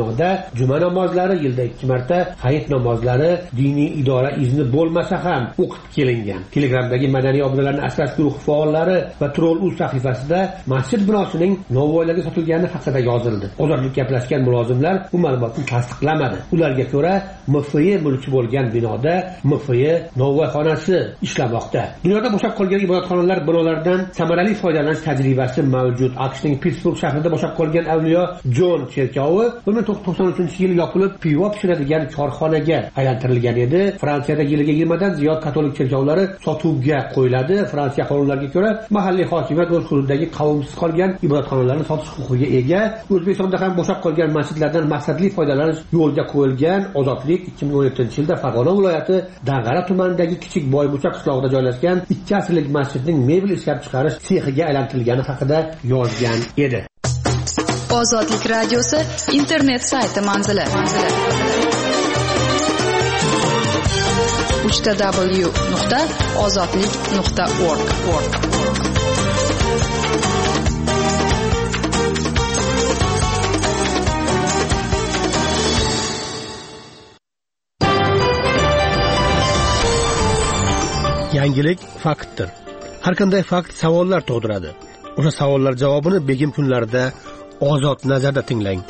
davomida juma namozlari, yilda ikki marta hayit namozlari diniy idora izni bo'lmasa ham o'qib kelingan. Telegramdagi madaniy obidalarni asrash guruhi faollari va Troll.uz sahifasida masjid binosining novvoylarga sotilgani haqida yozildi. Ozodlik gaplashgan mulozimlar bu ma'lumotni tasdiqlamadi. Ularga ko'ra, M F Y mulki bo'lgan binoda M F Y novvoyxonasi ishlamoqda. Dunyoda bo'shab qolgan ibodatxonalar binolaridan samarali foydalanish tajribasi mavjud. AQShning Pittsburg shahrida bo'shab qolgan Avliyo Jon cherkovi bir ming to'qqiz yuz to'qson uchinchi yil yopilib, pivo pishiradigan korxonaga aylantirilgan edi. Fransiyada yiliga yigirmadan ziyod katolik cherkovlari sotuvga qo'yiladi. Fransiya qonunlariga ko'ra mahalliy hokimiyat o'z hududidagi qovumsiz qolgan ibodatxonalarni sotish huquqiga ega. O'zbekistonda ham bo'shab qolgan masjidlardan maqsadli foydalanish yo'lga qo'yilgan. Ozodlik ikki ming o'n yettinchi yilda Farg'ona viloyati Dang'ara tumanidagi kichik Boybuchak qishlog'ida joylashgan ikki asrlik masjidning mebel ishlab chiqarish sexiga aylantirilgani haqida yozgan edi. Ozodlik radiosi internet sayti manzili. uch w nuqta ozodlik nuqta org. Yangilik faktdir. Har qanday fakt savollar tug'diradi. O'sha savollar javobini begim kunlarida Ozod nazarda tinglang.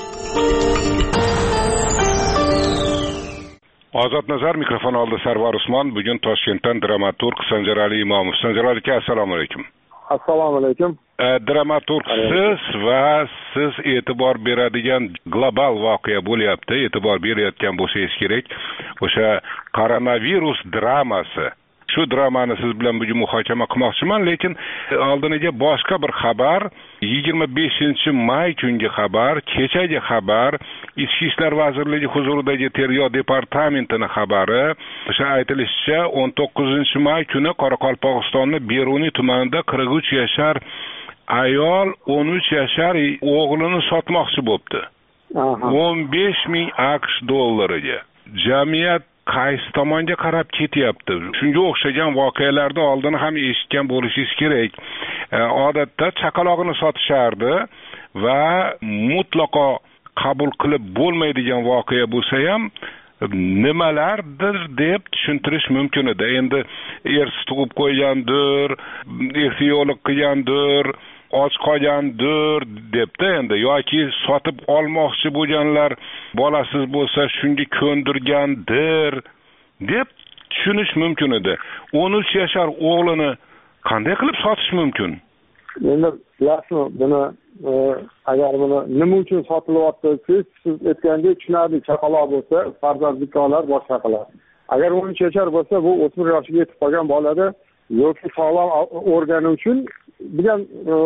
Ozod nazar mikrofon oldi Sarvar Usmon. Bugun Toshkentdan dramaturg Sanjarali Imomov. Sanjarali aka, assalomu alaykum. Assalomu alaykum. Dramaturg siz va siz e'tibor beradigan global voqea bo'lyapti. E'tibor berayotgan bo'lsangiz kerak. O'sha koronavirus dramasi. Shu dramani siz bilan bugun muhokama qilmoqchiman, lekin oldiniga boshqa bir xabar, yigirma beshinchi may kungi xabar, kechagi xabar, Ichki ishlar vazirligi huzuridagi tergov departamentining xabari. O'sha aytilishicha, o'n to'qqizinchi may kuni Qoraqalpog'istonning Beruniy tumanida qirq uch yashar ayol o'n uch yashar o'g'lini sotmoqchi bo'libdi. o'n besh ming AQSh dollariga. Jamiyat qaysi tomonga qarab ketyapti? Shunga o'xshagan voqealarda oldin ham eshitgan bo'lishingiz kerak. Odatda chaqalog'ini sotishardi va mutlaqo qabul qilib bo'lmaydigan voqea bo'lsa ham nimalardir deb tushuntirish mumkin edi. Endi ersiz tug'ib qo'ygandir, ehtiyolik qilgandir, och qolgandir debdi endi, yoki sotib olmoqchi bo'lganlar bolasiz bo'lsa shunga ko'ndirgandir deb tushunish mumkin edi. o'n uch yashar o'g'lini qanday qilib sotish mumkin? Endi bilasizmi, buni agar buni nima uchun sotilyapti, siz siz aytgandek tushunarli, chaqaloq bo'lsa farzandliklar boshqa qiladi. Agar o'n uch yashar bo'lsa, bu o'smir yoshiga yetib qolgan bolada yoki sog'lom organi uchun degan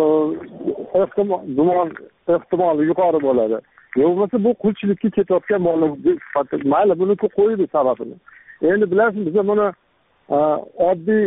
ehtimol gumon ehtimoli yuqori bo'ladi. Yo'qsa bu qulchilikka ketayotgan bola mayli buni qo'ydi sababini. Endi bilasizmi, biz buni oddiy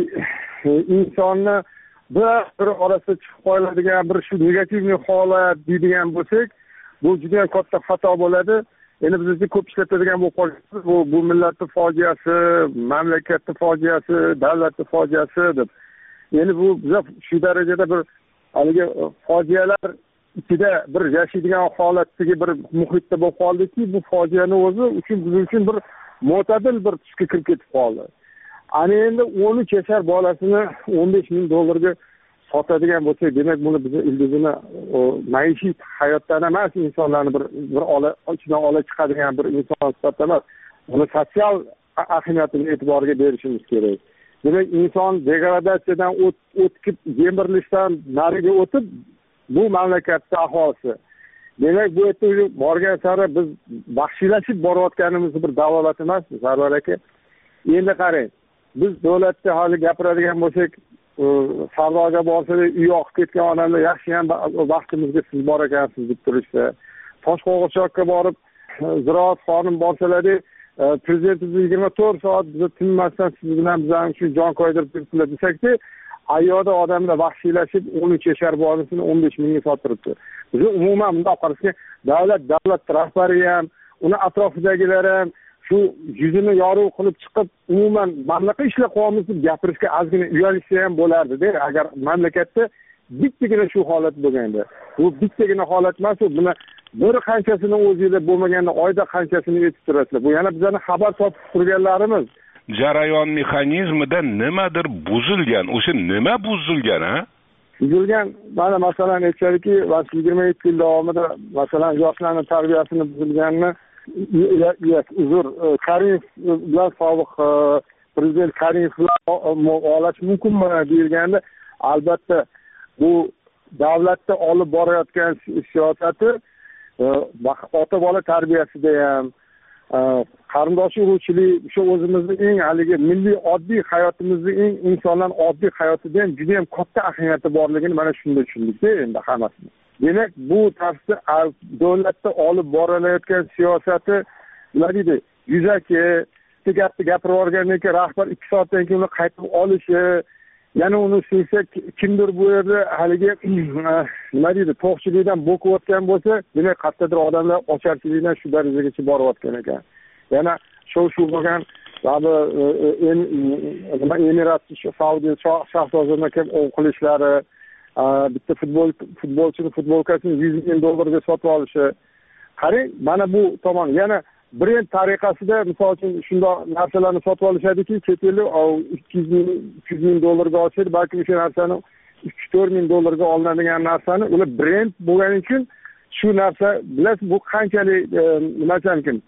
insonni bir bir orasida chiqib qoladigan bir shu negativniy holat deydigan bo'lsak, bu juda katta xato bo'ladi. Endi bizga ko'p ishlatadigan bu bu, bu millatning fojiasi, mamlakatning fojiasi, davlatning fojiasi deb. Endi bu biz shu darajada bir haligi fojialar ichida bir yashaydigan holatdagi bir muhitda bo'lib qoldiki, bu fojiani o'zi uchun biz uchun bir mo'tadil bir tusga kirib ketib qoldi. Ana endi o'n uch yashar bolasini o'n besh ming dollarga sotadigan bo'lsak, demak buni biz ildizini maishiy hayotdan emas, insonlarni bir bir ola ichidan ola chiqadigan bir inson sifatida emas, buni sotsial ahamiyatini e'tiborga berishimiz kerak. Demak, inson degradatsiyadan o'tib, yemirilishdan nariga o'tib, bu mamlakatda aholisi. Demak, bu yerda borgan sari biz baxshiylashib borayotganimizni bir dalolat emasmi, Sarvar aka? Endi qarang, biz davlatda hali gapiradigan bo'lsak, savdoga borsa, uy yoqib ketgan odamlar yaxshi ham vaqtimizga siz bor ekansiz deb turishsa, Toshqo'g'irchoqqa borib ziroat xonim borsalar, prezidentimiz yigirma to'rt soat bizni tinmasdan siz bilan bizning uchun jon qo'ydirib turibdilar desakda, ayyoda odamlar vahshiylashib o'n uch yashar bolasini o'n besh mingga sotiribdi. Biz umuman bunday qarashga davlat davlat rahbari ham, uni atrofidagilar ham shu yuzini yorug' qilib chiqib, umuman mamlakat ishlar qilamiz deb gapirishga ozgina uyalishsa ham bo'lardi-da, agar mamlakatda bittagina shu holat bo'lganda. Bu bittagina holat emas, buni bir qanchasini o'zingizlar bo'lmaganda oyda qanchasini yetib turasizlar. Bu yana bizlarni xabar topib turganlarimiz. Jarayon mexanizmida nimadir buzilgan. O'sha nima buzilgan, ha? Buzilgan, mana masalan aytaylikki, yigirma yetti yil davomida masalan yoshlarning tarbiyasini buzilganini uzr, Karimov bilan sobiq prezident Karimov bilan olash mumkinmi deyilganda, albatta bu davlatda olib borayotgan siyosati ota bola tarbiyasida ham qarindosh urug'chilik o'sha o'zimizning eng haligi milliy oddiy hayotimizning eng insonlar oddiy hayotida ham juda ham katta ahamiyati borligini mana shunda tushundikda endi hammasini. Demak, bu tarzda davlatda olib borilayotgan siyosati nima deydi? Yuzaki gapni gapirib olgandan keyin rahbar ikki soatdan keyin uni qaytib olishi, yana uni sevsa kimdir bu yerda haligi nima deydi, to'qchilikdan bo'kib o'tgan bo'lsa, demak qayerdadir odamlar ocharchilikdan shu darajagacha borayotgan ekan. Yana shu shu bo'lgan nima Emirat Saudiya shahzodasiga kelib o'qilishlari, bitta futbol futbolchini futbolkasini yuz ming dollarga sotib olishi. Qarang, mana bu tomon yana brend tariqasida misol uchun shunday narsalarni sotib olishadiki, chet ellik ikki yuz ming dollarga olishadi, balki o'sha narsani uch to'rt ming dollarga olinadigan narsani ular brend bo'lgani uchun shu narsa bilasiz, bu qanchalik nima ekan,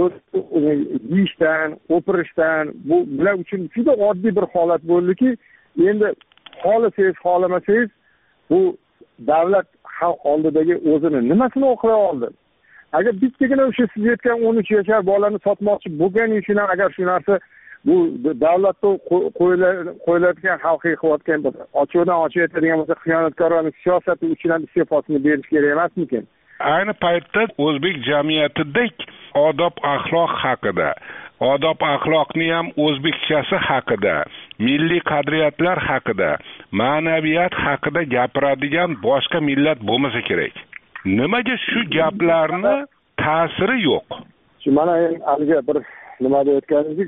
yeyishdan, o'pirishdan, bu bular uchun juda oddiy bir holat bo'ldiki, endi xohlasangiz, xohlamasangiz bu davlat xalq oldidagi o'zini nimasini oqlay oldi? Agar bittagina o'sha siz aytgan o'n uch yashar bolani sotmoqchi bo'lgani uchun ham agar shu narsa bu davlatda qo'yiladigan xalqqa qilayotgan bo'lsa, ochiqdan ochiq aytadigan bo'lsa, xiyonatkorlarning siyosati uchun ham iste'fosini berish kerak emasmikin? Ayni paytda o'zbek jamiyatida odob axloq haqida, odob axloqni ham o'zbekchasi haqida, milliy qadriyatlar haqida, ma'naviyat haqida gapiradigan boshqa millat bo'lmasa kerak. Nimaga shu gaplarni ta'siri yo'q? Shu mana haliga bir nima deyotganingiz,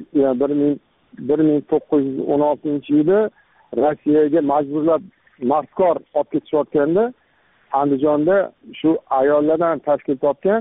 bir ming to'qqiz yuz o'n oltinchi yilda Rossiyaga majburlab maskor olib ketishayotganda Andijonda shu ayollardan tashkil topgan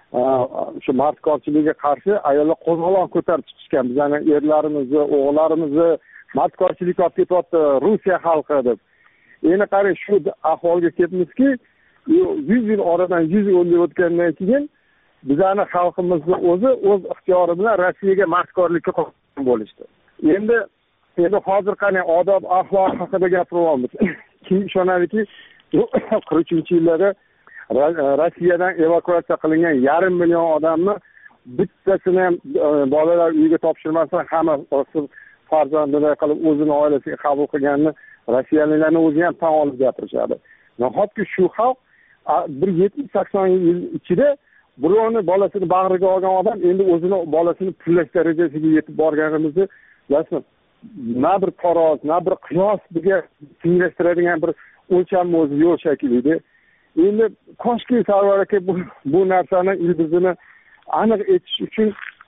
shu mardkorchilikka qarshi ayollar qo'zg'olon ko'tarib chiqishgan. Bizning erlarimizni, o'g'illarimizni mardkorchilikka olib ketyapti Rossiya xalqi deb. Endi qarang, shu ahvolga kelibmizki, yuz yil oradan yuz yil o'tgandan keyin bizning xalqimizni o'zi o'z ixtiyori bilan Rossiyaga mardkorlikka qo'ygan bo'lishdi. Endi endi hozir qani odob axloq haqida gapiryapmiz. Kim ishonadiki, qirq uchinchi yillarda Rossiyadan evakuatsiya qilingan yarim million odamni bittasini ham bolalar uyiga topshirmasdan hamma farzandini qilib o'zini oilasiga qabul qilganini rossiyaliklarni o'zi ham tan olib gapirishadi. Nahotki shu xalq bir yetmish sakson yil ichida birovni bolasini bag'riga olgan odam endi o'zini bolasini pullash darajasiga yetib borganimizni bilasizmi? Na bir taroz, na bir qiyos bizga tenglashtiradigan bir o'lcham o'zi yo'q shekilli. Endi koshki Sarvar aka bu, bu narsani ildizini aniq etish uchun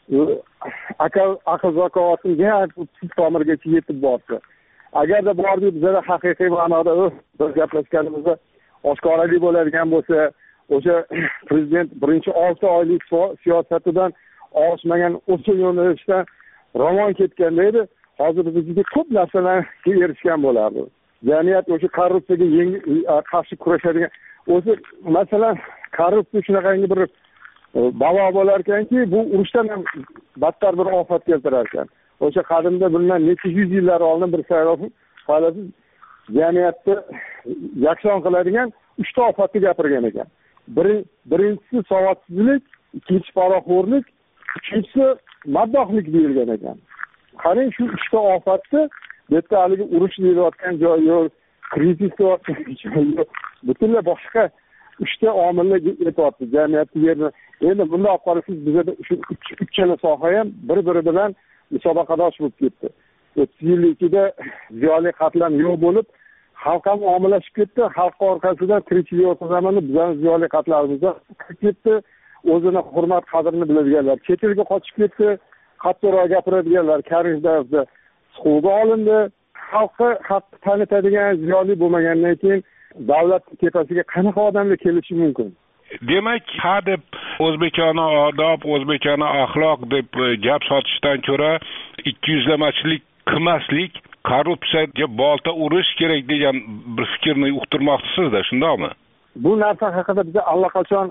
aql aql zakovatini tomirgacha yetib borsa. Agarda bordi bizlar haqiqiy ma'noda bir gaplashganimizda oshkoralik bo'ladigan bo'lsa, o'sha prezident birinchi olti oylik siyosatidan oshmagan o'sha yo'nalishdan ravon ketganda edi, hozir biz juda ko'p narsalarga erishgan bo'lardi. Jamiyat o'sha korrupsiyaga qarshi kurashadigan, o'zi masalan korrupsiya shunaqangi bir balo bo'lar ekanki, bu urushdan ham battar bir ofat keltirar ekan. O'sha qadimda bundan necha yuz yillar oldin bir saylov faoliyati jamiyatni yakson qiladigan uchta ofatni gapirgan ekan. Birinchisi savodsizlik, ikkinchisi poraxo'rlik, uchinchisi maddohlik deyilgan ekan. Qarang, shu uchta ofatni bu yerda haligi urush deyotgan joy yo'q, krizis deyotgan joy yo'q, butunlay boshqa uchta omilni aytyapti jamiyatni yerni. Endi bunday olib qarasiz, bizda shu uchala soha ham bir-biri bilan musobaqadosh bo'lib ketdi. o'ttiz yil ichida ziyoli qatlam yo'q bo'lib, xalq ham omilashib ketdi. Xalq orqasidan tirikchilik o'tkazamani bizning ziyoli qatlarimizdan ketdi. O'zini hurmat qadrini biladiganlar chet elga qochib ketdi. Qattiqroq gapiradiganlar Karimda suvga olindi. Xalqqa haq tanitadigan ziyoli bo'lmagandan keyin davlat tepasiga qanaqa odamlar kelishi mumkin? demak ha deb o'zbekona odob o'zbekona axloq deb gap sotishdan ko'ra ikki yuzlamachilik qilmaslik, korrupsiyaga bolta urish kerak degan bir fikrni uqtirmoqchisizda, shundaqmi? Bu narsa haqida biz allaqachon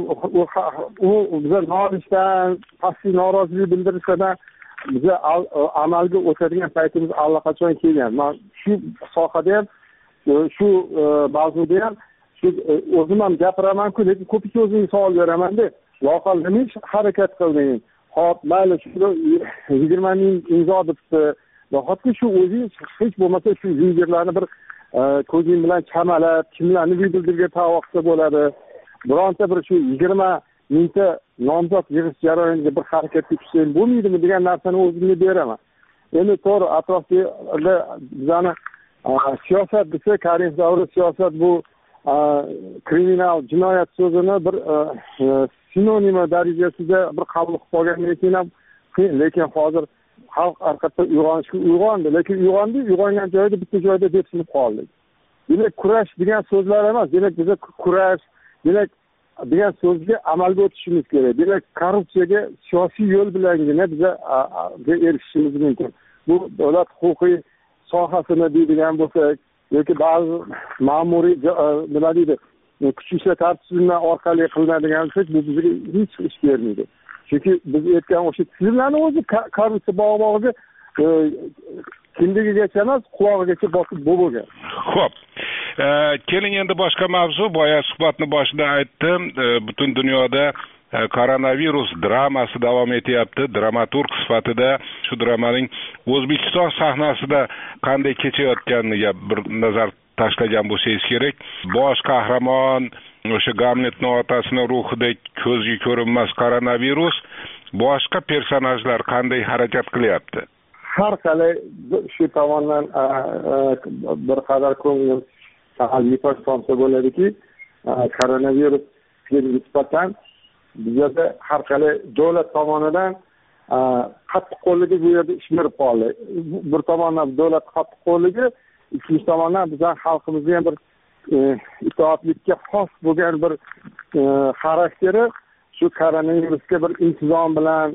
u biza nolishdan, passiv norozilik bildirishdan biza amalga o'tadigan paytimiz allaqachon kelgan. Men shu sohada ham, shu mavzuda ham shu o'zim ham gapiraman-ku, lekin ko'pga o'zimga savol beraman-da. Loqal nima ish harakat qilding? Hop, mayli shu yigirma ming imzo debdi. Nahotki shu o'zingiz hech bo'lmasa shu zincirlarni bir ko'zing bilan chamalab, kimlarni bildirga tavoqsa bo'ladi. Bironta bir shu yigirma mingta nomzod yig'ish jarayoniga bir harakatga tushsang bo'lmaydimi degan narsani o'zimga beraman. Endi to'g'ri, atrofda bizani siyosat desa, Karimov davri siyosat bu kriminal, jinoyat so'zini bir sinonimi darajasida bir qabul qilib qolgandan keyin ham qiyin, lekin hozir xalq orqada uyg'onishga uyg'ondi, lekin uyg'ondi, uyg'ongan joyda bitta joyda depsinib qoldik. Demak, kurash degan so'zlar emas, demak biz kurash, demak degan so'zga amalga o'tishimiz kerak. Demak, korrupsiyaga siyosiy yo'l bilangina biz erishishimiz mumkin. Bu davlat huquqiy sohasini deydigan bo'lsak, yoki ba'zi ma'muriy nima deydi, kuch ishlatib tizimlar orqali qilinadigan bo'lsak, bu bizga hech ish bermaydi. Chunki biz aytgan o'sha tizimlarni o'zi korrupsiya bog'bog'iga kindigigacha emas, qulog'igacha bosib bo'lgan. Xo'p. Keling endi boshqa mavzu. Boya suhbatni boshida aytdim, butun dunyoda koronavirus dramasi davom etyapti. Dramaturg sifatida shu dramaning O'zbekiston sahnasida qanday kechayotganiga bir nazar tashlagan bo'lsangiz kerak. Bosh qahramon o'sha Gamletning otasining ruhidek ko'zga ko'rinmas koronavirus boshqa personajlar qanday harakat qilyapti? Har qalay shu tomondan bir qadar ko'nglim salbiy tomsa bo'ladiki, koronavirusga nisbatan bizda har qalay davlat tomonidan qattiq qo'lligi bu yerda ish berib qoldi. Bir tomondan davlat qattiq qo'lligi, ikkinchi tomondan bizning xalqimizning ham bir itoatlikka xos bo'lgan bir xarakteri shu koronavirusga bir intizom bilan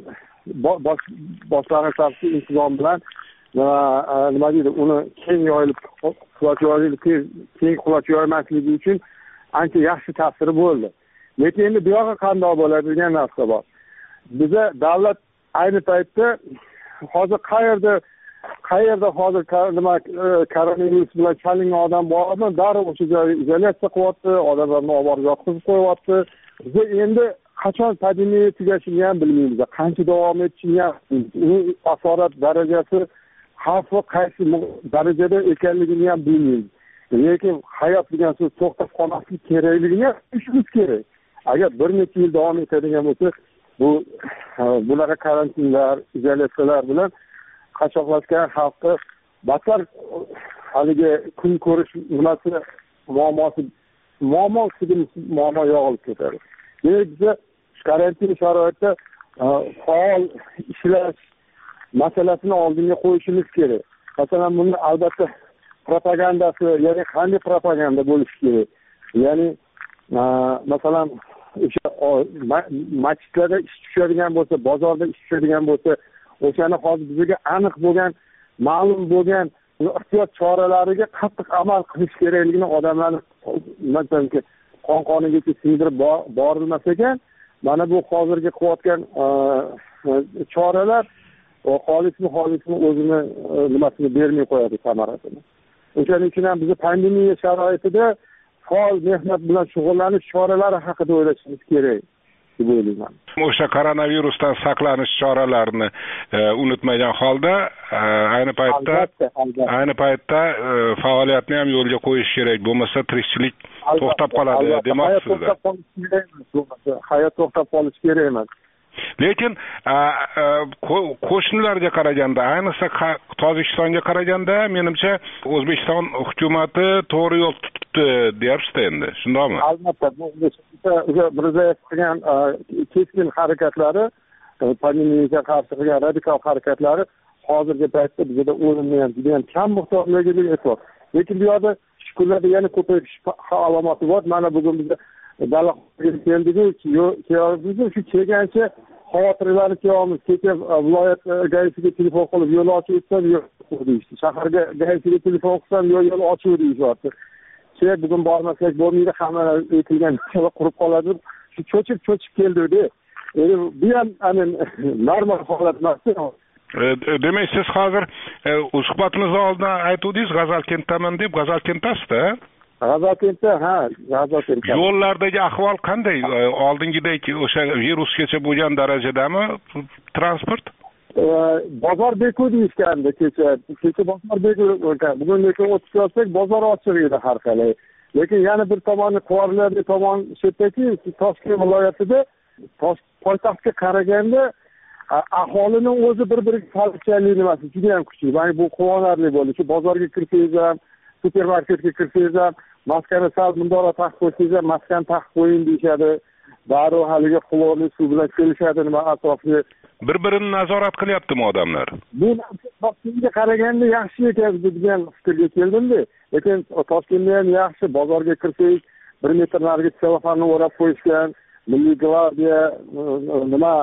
boshlang'ich intizom bilan nima deydi, uni keng yoyilib quloch yoyilib keng quloch yoymasligi uchun ancha yaxshi ta'siri bo'ldi. Lekin endi bu yoqqa qanday bo'ladi degan narsa bor. Biza davlat ayni paytda hozir qayerda qayerda hozir nima koronavirus bilan chalingan odam bormi, darrov o'sha joyga izolyatsiya qilyapti, odamlarni olib borib yotqizib qo'yyapti. Biz endi qachon pandemiya tugashini ham bilmaymiz, qancha davom etishini ham, uni asorat darajasi, xavfi qaysi darajada ekanligini ham bilmaymiz. Lekin hayot degan so'z to'xtab qolmasligi kerakligini ham tushunishimiz kerak. Agar bir necha yil davom etadigan bo'lsa, bu bunaqa karantinlar, izolyatsiyalar bilan qashqarlashgan xalqni battar haligi kun ko'rish nimasi muammosi muammo ustiga muammo yog'ilib ketadi. Demak, biza karantin sharoitida faol ishlash masalasini oldinga qo'yishimiz kerak. Masalan, buni albatta propagandasi, ya'ni qanday propaganda bo'lishi kerak. Ya'ni masalan, o'sha masjidlarda ish tushadigan bo'lsa, bozorda ish tushadigan bo'lsa, o'shani hozir bizga aniq bo'lgan, ma'lum bo'lgan ehtiyot choralariga qattiq amal qilish kerakligini odamlarni masalan qon-qonigacha singdirib borilmas ekan, mana bu hozirgi qilayotgan choralar xolismi xolismi o'zini nimasini bermay qo'yadi, samarasini. O'shaning uchun ham biz pandemiya sharoitida faol mehnat bilan shug'ullanish choralari haqida o'ylashimiz kerak deb o'ylayman. O'sha koronavirusdan saqlanish choralarini unutmagan holda ayni paytda ayni paytda faoliyatni ham yo'lga qo'yish kerak, bo'lmasa tirikchilik to'xtab qoladi demoqsizlar. Hayot to'xtab qolishi kerak emas. Lekin qo'shnilarga qaraganda, ayniqsa Tojikistonga qaraganda, menimcha O'zbekiston hukumati to'g'ri yo'l tutibdi deyapsiz endi, shundaymi? Albatta, bu Mirziyoyev qilgan keskin harakatlari, pandemiyaga qarshi qilgan radikal harakatlari hozirgi paytda bizda o'limni ham juda ham kam miqdordagilik aytyapti. Lekin bu yerda shukurlar yana ko'payish alomati bor. Mana bugun biz dalaga keldiku kelyapmiz shu kelgancha xavotirlanib kelyapmiz. kecha viloyat gaisiga telefon qilib yo'l ochib o'tsam yo'q deyishdi, shaharga gaisiga telefon qilsam yo'q yo'l ochiq deyishyapti. keyin bugun bormasak bo'lmaydi, hamma aytilgan qurib qoladi. Shu cho'chib cho'chib keldi-da. Endi bu ham anin normal holat emas. Demak, siz hozir suhbatimizdan oldin aytdingiz, G'azalkentdaman deb, G'azalkentdasiz-da? G'azalkentda, ha, G'azalkentda. Yo'llardagi ahvol qanday? Oldingidek o'sha virusgacha bo'lgan darajadami transport? Bozor beku deyishgandi kecha. Kecha bozor beku ekan. Bugun lekin o'tib kelsak, bozor ochiq edi har qalay. Lekin yana bir tomoni Qo'rg'onlar tomon chetdagi Toshkent viloyatida poytaxtga qaraganda aholining o'zi bir-biriga talabchanlik nimasi juda ham kuchli. Mana bu quvonarli bo'ldi. Shu bozorga kirsangiz ham, supermarketga kirsangiz ham, maskani sal mundora taqib qo'ysangiz ham, maskani taqib qo'ying deyishadi. Darrov haliga xlorli suv bilan kelishadi, nima atrofga bir-birini nazorat qilyaptimi odamlar? Bu Toshkentga qaraganda yaxshi ekan degan fikrga keldim-da. Lekin Toshkentda ham yaxshi, bozorga kirsangiz bir metr nariga telefonini o'rab qo'yishgan, Milliy gvardiya, nima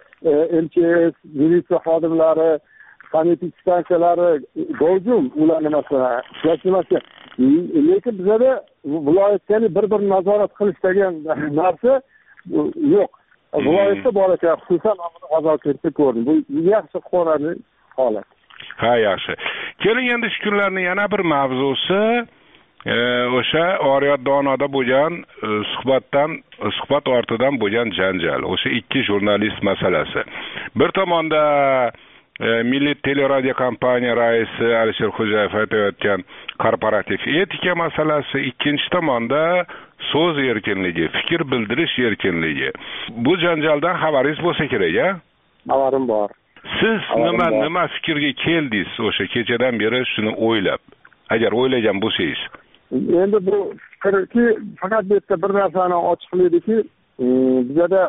M Ch S, militsiya xodimlari, sanitar stansiyalari gavjum ular nimasini ishlashmasa. Lekin bizada viloyatdagi bir-bir nazorat qilish degan narsa yo'q. Viloyatda bor ekan, xususan G'azalkentda ko'rdim. Bu yaxshi qonuniy holat. Ha, yaxshi. Keling endi shu kunlarning yana bir mavzusi o'sha Oriyat Donoda bo'lgan suhbatdan suhbat ortidan bo'lgan janjal, o'sha ikki jurnalist masalasi. Bir tomonda Milliy teleradio kompaniya raisi Alisher Xo'jayev aytayotgan korporativ etika masalasi, ikkinchi tomonda so'z erkinligi, fikr bildirish erkinligi. Bu janjaldan xabaringiz bo'lsa kerak-a? Xabarim bor. Siz nima nima fikrga keldingiz o'sha kechadan beri shuni o'ylab? Agar o'ylagan bo'lsangiz. Endi bu fikrki faqat bu yerda bir narsani ochiqlaydiki, bizada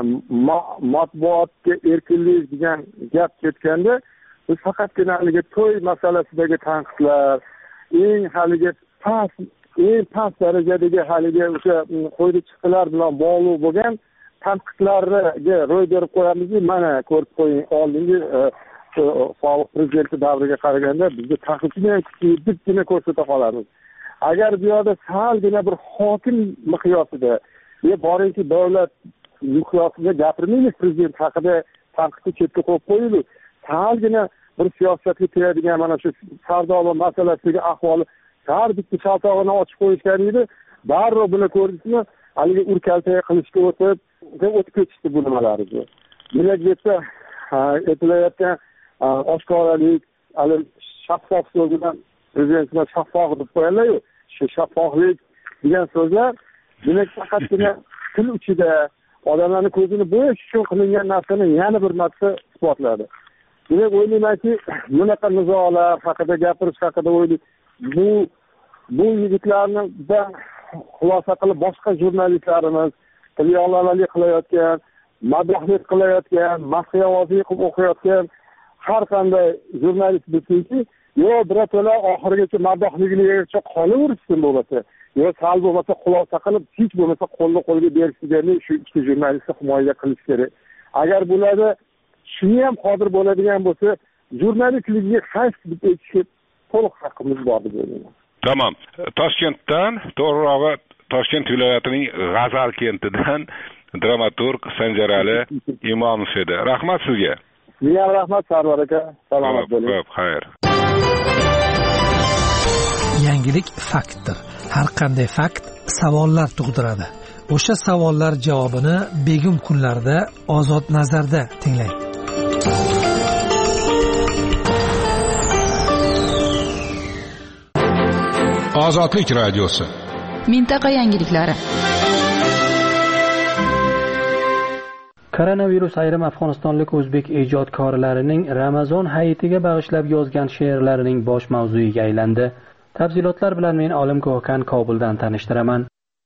matbuotga erkinlik degan gap ketganda, biz faqatgina haligi to'y masalasidagi tanqidlar, eng haligi past, eng past darajadagi haligi o'sha qo'ydi chiqdilar bilan bog'liq bo'lgan tanqidlarga ro'y berib qo'yamiz. Mana ko'rib qo'ying, oldingi sobiq prezident davriga qaraganda bizga tanqidni ham kuchlikkina ko'rsata qolamiz. Agar bu yerda salgina bir hokim miqyosida, ya boringki davlat miqyosida gapirmaylik, prezident haqida tanqidni chetga qo'yib qo'yaylik. Salgina bir siyosatga tegadigan mana shu Sardoba masalasidagi ahvoli har bitta shaltog'ini ochib qo'yishgan edi. Darrov buni ko'rdingizmi? Haligi urkaltaga qilishga o'tib, o'tib ketishdi bu nimalarga. Demak, bu yerda aytilayotgan oshkoralik, shaffof so'z bilan prezidentlar shaffof deb qo'yadilar-ku. Shu shaffoflik degan so'zlar demak faqatgina til uchida odamlarning ko'zini bo'yash uchun qilingan narsani yana bir marta isbotladi. Demak, o'ylaymanki, bunaqa nizolar haqida gapirish haqida o'ylayman. Bu bu yigitlardan xulosa qilib boshqa jurnalistlarimiz tilyonlamalik qilayotgan, madahlik qilayotgan, mahsiyovozlik qilib o'qiyotgan har qanday jurnalist bilsinki, yo birato'la oxirigacha madahligigacha qolaversin bo'lmasa, yo sal bo'lmasa xulosa qilib, hech bo'lmasa qo'lni qo'lga berish degani shu ikki jurnalistni himoya qilish kerak. Agar bularda shuni ham qodir bo'ladigan bo'lsa, jurnalistlikka xavf deb aytishga to'liq haqqimiz bor deb o'ylayman. Tamam. Toshkentdan, to'g'rirog'i Toshkent viloyatining G'azalkentidan dramaturg Sanjarali Imomov edi. Rahmat sizga. Sizga rahmat Sarvar aka. Salomat bo'ling. Xo'p, xayr. Yangilik faktdir. Har qanday fakt savollar tug'diradi. O'sha savollar javobini begim kunlarda Ozod nazarda tinglang. Ozodlik radiosi. Mintaqa yangiliklari. Koronavirus ayrim afg'onistonlik o'zbek ijodkorlarining Ramazon hayitiga bag'ishlab yozgan she'rlarining bosh mavzuiga aylandi. Tafsilotlar bilan men Olim Ko'kan Kobuldan tanishtiraman.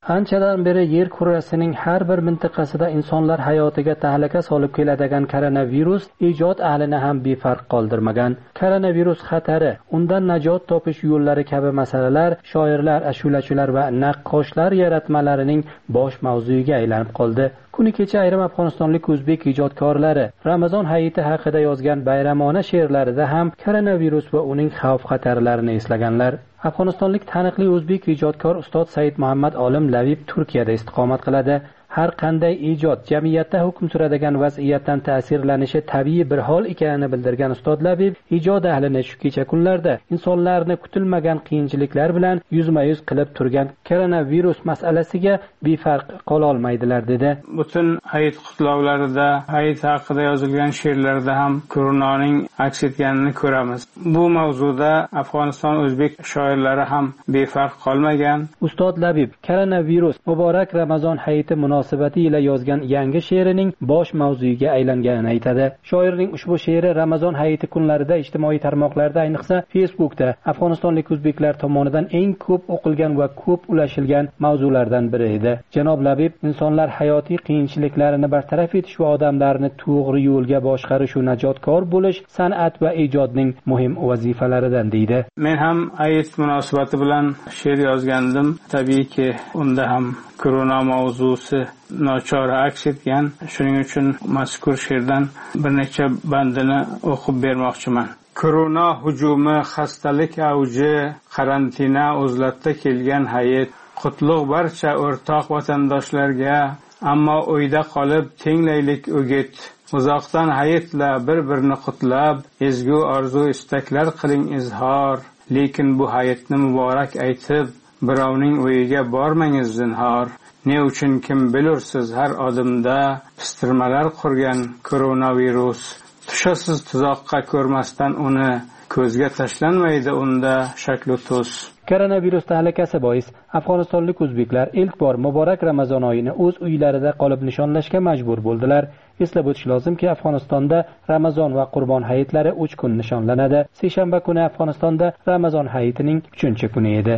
Anchadan beri yer kurrasining har bir mintaqasida insonlar hayotiga tahlika solib keladigan koronavirus ijod ahlini ham befarq qoldirmagan. Koronavirus xatari, undan najot topish yo'llari kabi masalalar shoirlar, ashulachilar va naqqoshlar yaratmalarining bosh mavzuiga aylanib qoldi. Kuni kecha ayrim afg'onistonlik o'zbek ijodkorlari Ramazon hayiti haqida yozgan bayramona she'rlarida ham koronavirus va uning xavf-xatarlarini eslaganlar. Afg'onistonlik taniqli o'zbek ijodkor ustoz Said Muhammad Olim Labib Turkiyada istiqomat qiladi. Har qanday ijod jamiyatda hukm suradigan vaziyatdan ta'sirlanishi tabiiy bir hol ekanini bildirgan ustoz Labib ijod ahlini shu kecha kunlarda insonlarni kutilmagan qiyinchiliklar bilan yuzma-yuz qilib turgan koronavirus masalasiga befarq qola olmaydilar dedi. Butun hayit qutlovlarida, hayit haqida yozilgan she'rlarda ham koronaning aks etganini ko'ramiz. Bu mavzuda Afg'oniston o'zbek shoirlari ham befarq qolmagan. Ustoz Labib koronavirus muborak Ramazon hayiti munosabati ila yozgan yangi she'rining bosh mavzuiga aylanganini aytadi. Shoirning ushbu she'ri Ramazon hayiti kunlarida ijtimoiy tarmoqlarda, ayniqsa Facebookda Afg'onistonlik o'zbeklar tomonidan eng ko'p o'qilgan va ko'p ulashilgan mavzulardan biri edi. Janob Labib insonlar hayotiy qiyinchiliklarini bartaraf etish va odamlarni to'g'ri yo'lga boshqarish va najotkor bo'lish san'at va ijodning muhim vazifalaridan deydi. Men ham hayit munosabati bilan she'r yozgandim. Tabiiyki, unda ham korona mavzusi nochora aks etgan. Shuning uchun mazkur she'rdan bir necha bandini o'qib bermoqchiman. Korona hujumi, xastalik avji, karantina o'zlatda kelgan hayit, qutlug' barcha o'rtoq vatandoshlarga, ammo uyda qolib tenglaylik o'git. Uzoqdan hayitla bir-birini qutlab, ezgu orzu istaklar qiling izhor. Lekin bu hayitni muborak aytib, birovning uyiga bormangiz zinhor. Ne uchun kim bilursiz har odimda pistirmalar qurgan koronavirus. Tushasiz tuzoqqa ko'rmasdan uni, ko'zga tashlanmaydi unda shaklu tus. Koronavirus tahlikasi bois afg'onistonlik o'zbeklar ilk bor muborak Ramazon oyini o'z uylarida qolib nishonlashga majbur bo'ldilar. Eslab o'tish lozimki, Afg'onistonda Ramazon va Qurbon hayitlari uch kun nishonlanadi. Seshanba kuni Afg'onistonda Ramazon hayitining uchinchi kuni edi.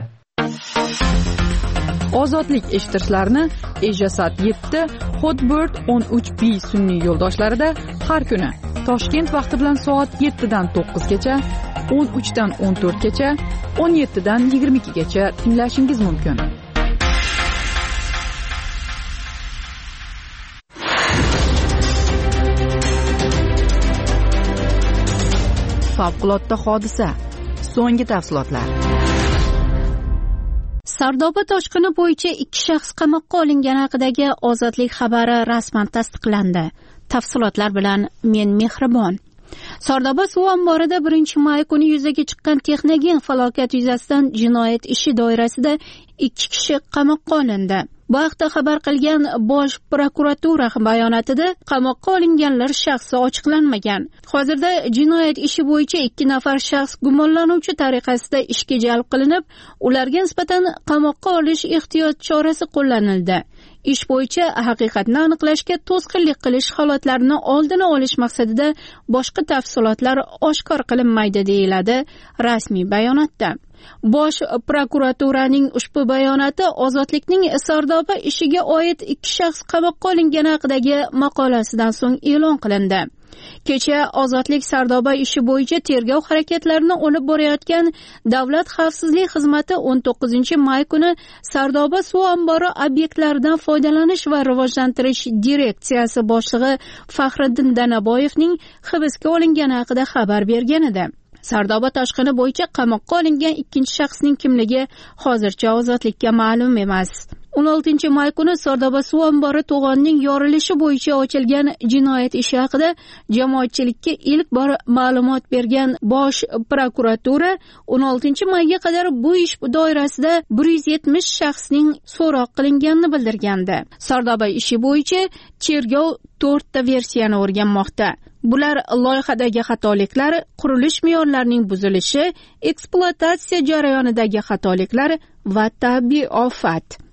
Ozodlik eshittirishlarni Ejasat yetti, Hotbird o'n uch B sun'iy yo'ldoshlarida har kuni Toshkent vaqti bilan soat yettidan to'qqizgacha, o'n uchdan o'n to'rtgacha, o'n yettidan yigirma ikkigacha tinglashingiz mumkin. Favqulodda hodisa. So'nggi tafsilotlar. Sardoba toshqini bo'yicha ikki shaxs qamoqqa olingani haqidagi ozodlik xabari rasman tasdiqlandi. Tafsilotlar bilan men Mehribon. Sardoba suv omborida birinchi may kuni yuzaga chiqqan texnogen falokat yuzasidan jinoyat ishi doirasida ikki kishi qamoqqa olindi. Bu haqda xabar qilgan Bosh prokuratura bayonotida qamoqqa olinganlar shaxsi ochiqlanmagan. Hozirda jinoyat ishi bo'yicha ikki nafar shaxs gumonlanuvchi tariqasida ishga jalb qilinib, ularga nisbatan qamoqqa olish ehtiyot chorasi qo'llanildi. Ish bo'yicha haqiqatni aniqlashga to'sqinlik qilish holatlarini oldini olish maqsadida boshqa tafsilotlar oshkor qilinmaydi deyiladi rasmiy bayonotda. Bosh prokuraturaning ushbu bayonoti Ozodlikning Sardoba ishiga oid ikki shaxs qamoqqa olingani haqidagi maqolasidan so'ng e'lon qilindi. Kecha Ozodlik Sardoba ishi bo'yicha tergov harakatlarini olib borayotgan Davlat xavfsizlik xizmati o'n to'qqizinchi may kuni Sardoba suv ombori obyektlaridan foydalanish va rivojlantirish direksiyasi boshlig'i Faxriddin Danaboyevning hibsga olingani haqida xabar bergan edi. Sardoba toshqini bo'yicha qamoqqa olingan ikkinchi shaxsning kimligi hozircha ozodlikka ma'lum emas. o'n oltinchi may kuni Sardoba suv ombori to'g'onining yorilishi bo'yicha ochilgan jinoyat ishi haqida jamoatchilikka ilk bor ma'lumot bergan Bosh prokuratura o'n oltinchi mayga qadar bu ish doirasida bir yuz yetmish shaxsning so'roq qilinganini bildirgandi. Sardoba ishi bo'yicha tergov to'rtta versiyani o'rganmoqda. Bular loyihadagi xatoliklar, qurilish me'yorlarining buzilishi, ekspluatatsiya jarayonidagi xatoliklar va tabiiy ofat.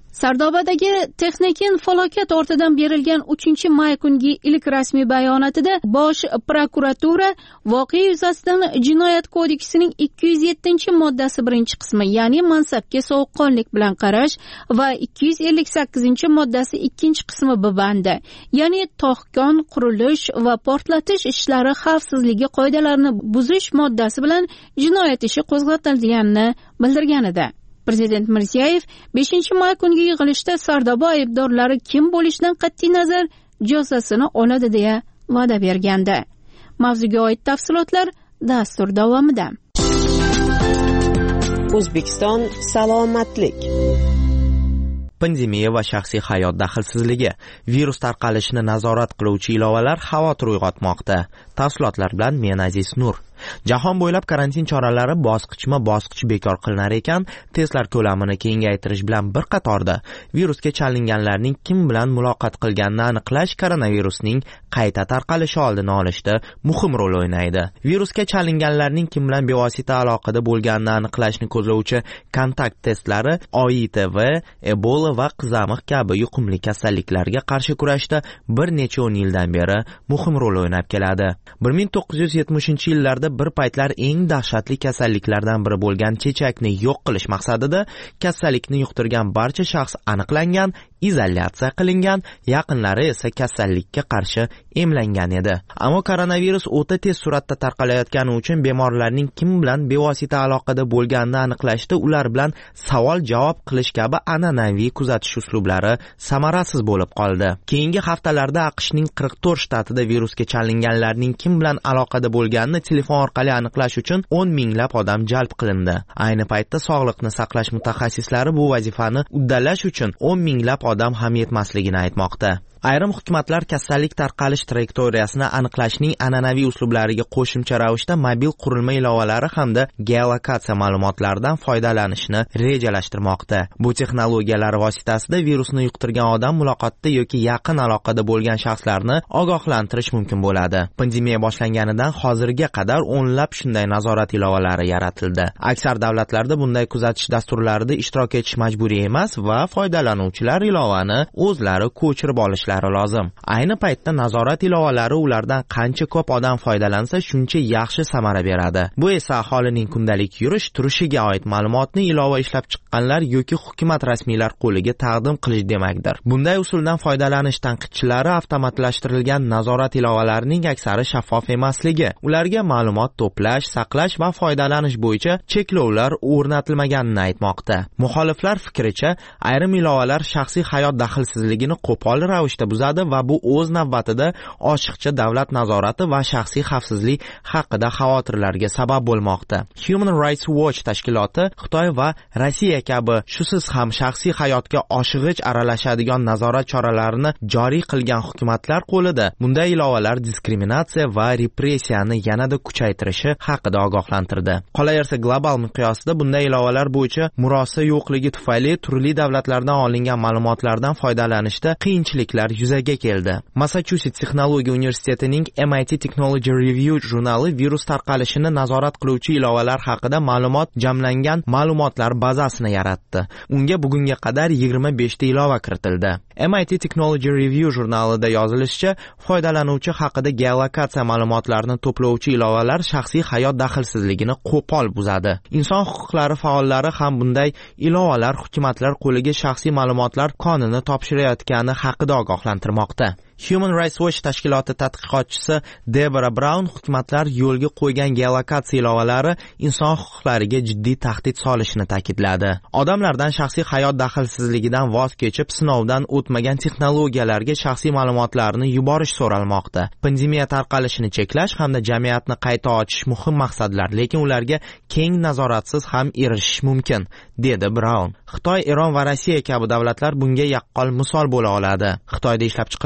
Sardobadagi Texnoken falokat ortidan berilgan uchinchi may kungi ilk rasmiy bayonotida bosh prokuratura voqea yuzasidan Jinoyat kodeksining ikki yuz yettinchi moddasi birinchi qismi, ya'ni mansabga sovuqqonlik bilan qarash va ikki yuz ellik sakkizinchi moddasi ikkinchi qismi B bandi, ya'ni to'xkon, qurilish va portlatish ishlari xavfsizligi qoidalarini buzish moddasi bilan jinoyat ishi qo'zg'atilganini bildirgan edi. Prezident Mirziyoyev beshinchi may kungi yig'ilishda Sardoba aybdorlari kim bo'lishidan qat'iy nazar jazosini oladi deya va'da bergandi. Mavzuga oid tafsilotlar dastur davomida. O'zbekiston salomatlik. Pandemiya va shaxsiy hayot daxlsizligi, virus tarqalishini nazorat qiluvchi ilovalar xavotir uyg'otmoqda. Tafsilotlar bilan men Aziz Nur. Jahon bo'ylab karantin choralari bosqichma-bosqich bekor qilinar ekan, testlar ko'lamini kengaytirish bilan bir qatorda virusga chalinganlarning kim bilan muloqot qilganini aniqlash koronavirusning qayta tarqalishi oldini olishda muhim rol o'ynaydi. Virusga chalinganlarning kim bilan bevosita aloqada bo'lganini aniqlashni ko'zlovchi kontakt testlari O I T V, Ebola va qizamiq kabi yuqumli kasalliklarga qarshi kurashda bir necha o'n yildan beri muhim rol o'ynab keladi. bir ming to'qqiz yuz yetmishinchi yillarda bir paytlar eng dahshatli kasalliklardan biri bo'lgan chechakni yo'q qilish maqsadida kasallikni yuqtirgan barcha shaxs aniqlangan, izolyatsiya qilingan, yaqinlari esa kasallikka qarshi emlangan edi. Ammo koronavirus o'ta tez suratda tarqalayotgani uchun bemorlarning kim bilan bevosita aloqada bo'lganini aniqlashda ular bilan savol-javob qilish kabi an'anaviy kuzatish uslublari samarasiz bo'lib qoldi. Keyingi haftalarda AQShning qirq to'rt shtatida virusga chalinganlarning kim bilan aloqada bo'lganini telefon orqali aniqlash uchun o'n minglab odam jalb qilindi. Ayni paytda sog'liqni saqlash mutaxassislari bu vazifani uddalash uchun o'n minglab odam ham yetmasligini aytmoqda. Ayrim hukumatlar kasallik tarqalish trayektoriyasini aniqlashning an'anaviy uslublariga qo'shimcha ravishda mobil qurilma ilovalari hamda geolokatsiya ma'lumotlaridan foydalanishni rejalashtirmoqda. Bu texnologiyalar vositasida virusni yuqtirgan odam muloqotda yoki yaqin aloqada bo'lgan shaxslarni ogohlantirish mumkin bo'ladi. Pandemiya boshlanganidan hozirga qadar o'nlab shunday nazorat ilovalari yaratildi. Aksar davlatlarda bunday kuzatish dasturlarida ishtirok etish majburiy emas va foydalanuvchilar ilovani o'zlari ko'chirib olish lozim. Ayni paytda nazorat ilovalari ulardan qancha ko'p odam foydalansa shuncha yaxshi samara beradi. Bu esa aholining kundalik yurish turishiga oid ma'lumotni ilova ishlab chiqqanlar yoki hukumat rasmiylar qo'liga taqdim qilish demakdir. Bunday usuldan foydalanish tanqidchilari avtomatlashtirilgan nazorat ilovalarining aksari shaffof emasligi, ularga ma'lumot to'plash, saqlash va foydalanish bo'yicha cheklovlar o'rnatilmaganini aytmoqda. Muxoliflar fikricha, ayrim ilovalar shaxsiy hayot daxlsizligini qo'pol ravishda buzadi va bu o'z navbatida oshiqcha davlat nazorati va shaxsiy xavfsizlik haqida xavotirlarga sabab bo'lmoqda. Human Rights Watch tashkiloti Xitoy va Rossiya kabi shusiz ham shaxsiy hayotga oshig'ich aralashadigan nazorat choralarini joriy qilgan hukumatlar qo'lida bunday ilovalar diskriminatsiya va repressiyani yanada kuchaytirishi haqida ogohlantirdi. Qolaversa, global miqyosda bunday ilovalar bo'yicha murosa yo'qligi tufayli turli davlatlardan olingan ma'lumotlardan foydalanishda qiyinchiliklar yuzaga keldi. Massachusetts Texnologiya universitetining M I T Technology Review jurnali virus tarqalishini nazorat qiluvchi ilovalar haqida ma'lumot jamlangan ma'lumotlar bazasini yaratdi. Unga bugunga qadar yigirma besh ta ilova kiritildi. M I T Technology Review jurnalida yozilishicha, foydalanuvchi haqida geolokatsiya ma'lumotlarini to'plovchi ilovalar shaxsiy hayot daxlsizligini qo'pol buzadi. Inson huquqlari faollari ham bunday ilovalar hukumatlar qo'liga shaxsiy ma'lumotlar konini topshirayotgani haqida ogohlantirmoqda. Human Rights Watch tashkiloti tadqiqotchisi Deborah Brown hukumatlar yo'lga qo'ygan geolokatsiya ilovalari inson huquqlariga jiddiy tahdid solishini ta'kidladi. Odamlardan shaxsiy hayot daxlsizligidan voz kechib, sinovdan o'tmagan texnologiyalarga shaxsiy ma'lumotlarini yuborish so'ralmoqda. Pandemiya tarqalishini cheklash hamda jamiyatni qayta ochish muhim maqsadlar, lekin ularga keng nazoratsiz ham erishish mumkin, dedi Brown. Xitoy, Eron va Rossiya kabi davlatlar bunga yaqqol misol bo'la oladi. Xitoyda ishlab chiqilgan tizim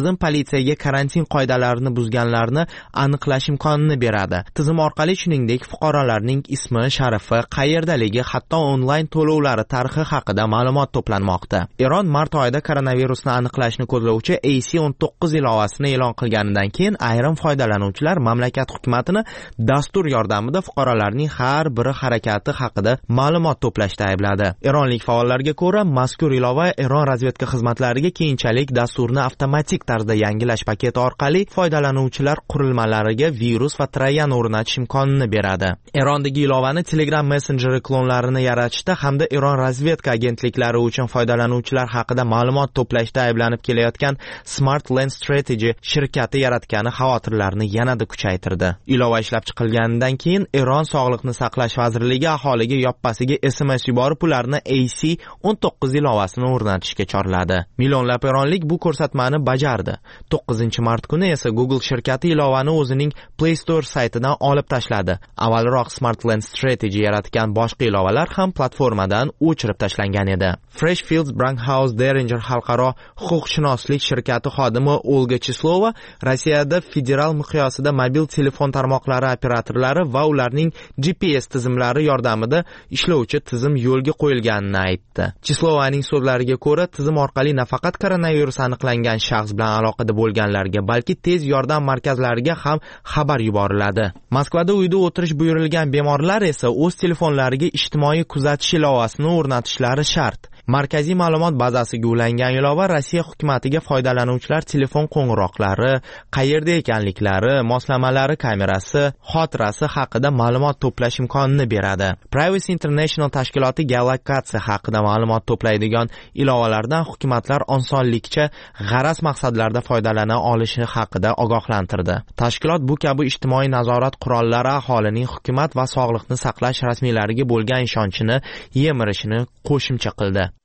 tizim politsiyaga karantin qoidalarini buzganlarni aniqlash imkonini beradi. Tizim orqali shuningdek fuqarolarning ismi, sharifi, qayerdaligi, hatto onlayn to'lovlari tarixi haqida ma'lumot to'planmoqda. Eron mart oyida koronavirusni aniqlashni ko'zlovchi A C o'n to'qqiz ilovasini e'lon qilganidan keyin ayrim foydalanuvchilar mamlakat hukumatini dastur yordamida fuqarolarning har biri harakati haqida ma'lumot to'plashda aybladi. Eronlik faollarga ko'ra, mazkur ilova Eron razvedka xizmatlariga keyinchalik dasturni avtomatik tarzda yangilash paketi orqali foydalanuvchilar qurilmalariga virus va troyan o'rnatish imkonini beradi. Erondagi ilovani Telegram messenjeri klonlarini yaratishda hamda Eron razvedka agentliklari uchun foydalanuvchilar haqida ma'lumot to'plashda ayblanib kelayotgan Smart Lens Strategy shirkati yaratgani xavotirlarni yanada kuchaytirdi. Ilova ishlab chiqilganidan keyin Eron Sog'liqni saqlash vazirligi aholiga yoppasiga S M S yuborib ularni A C o'n to'qqiz ilovasini o'rnatishga chorladi. Millionlab eronlik bu ko'rsatmani bajardi. to'qqizinchi mart kuni esa Google shirkati ilovani o'zining Play Store saytidan olib tashladi. Avvalroq Smart Lens Strategy yaratgan boshqa ilovalar ham platformadan o'chirib tashlangan edi. Freshfields Brandhaus Derringer xalqaro huquqshunoslik shirkati xodimi Olga Chislova Rossiyada federal miqyosida mobil telefon tarmoqlari operatorlari va ularning G P S tizimlari yordamida ishlovchi tizim yo'lga qo'yilganini aytdi. Chislovaning so'zlariga ko'ra, tizim orqali nafaqat koronavirus aniqlangan shaxs bilan aloqada bo'lganlarga, balki tez yordam markazlariga ham xabar yuboriladi. Moskvada uyda o'tirish buyurilgan bemorlar esa o'z telefonlariga ijtimoiy kuzatish ilovasini o'rnatishlari shart. Markaziy ma'lumot bazasiga ulangan ilova Rossiya hukumatiga foydalanuvchilar telefon qo'ng'iroqlari, qayerda ekanliklari, moslamalari kamerasi, xotirasi haqida ma'lumot to'plash imkonini beradi. Privacy International tashkiloti geolokatsiya haqida ma'lumot to'playdigan ilovalardan hukumatlar osonlikcha g'araz maqsadlarda foydalana olishi haqida ogohlantirdi. Tashkilot bu kabi ijtimoiy nazorat qurollari aholining hukumat va sog'liqni saqlash rasmiylariga bo'lgan ishonchini yemirishini qo'shimcha qildi.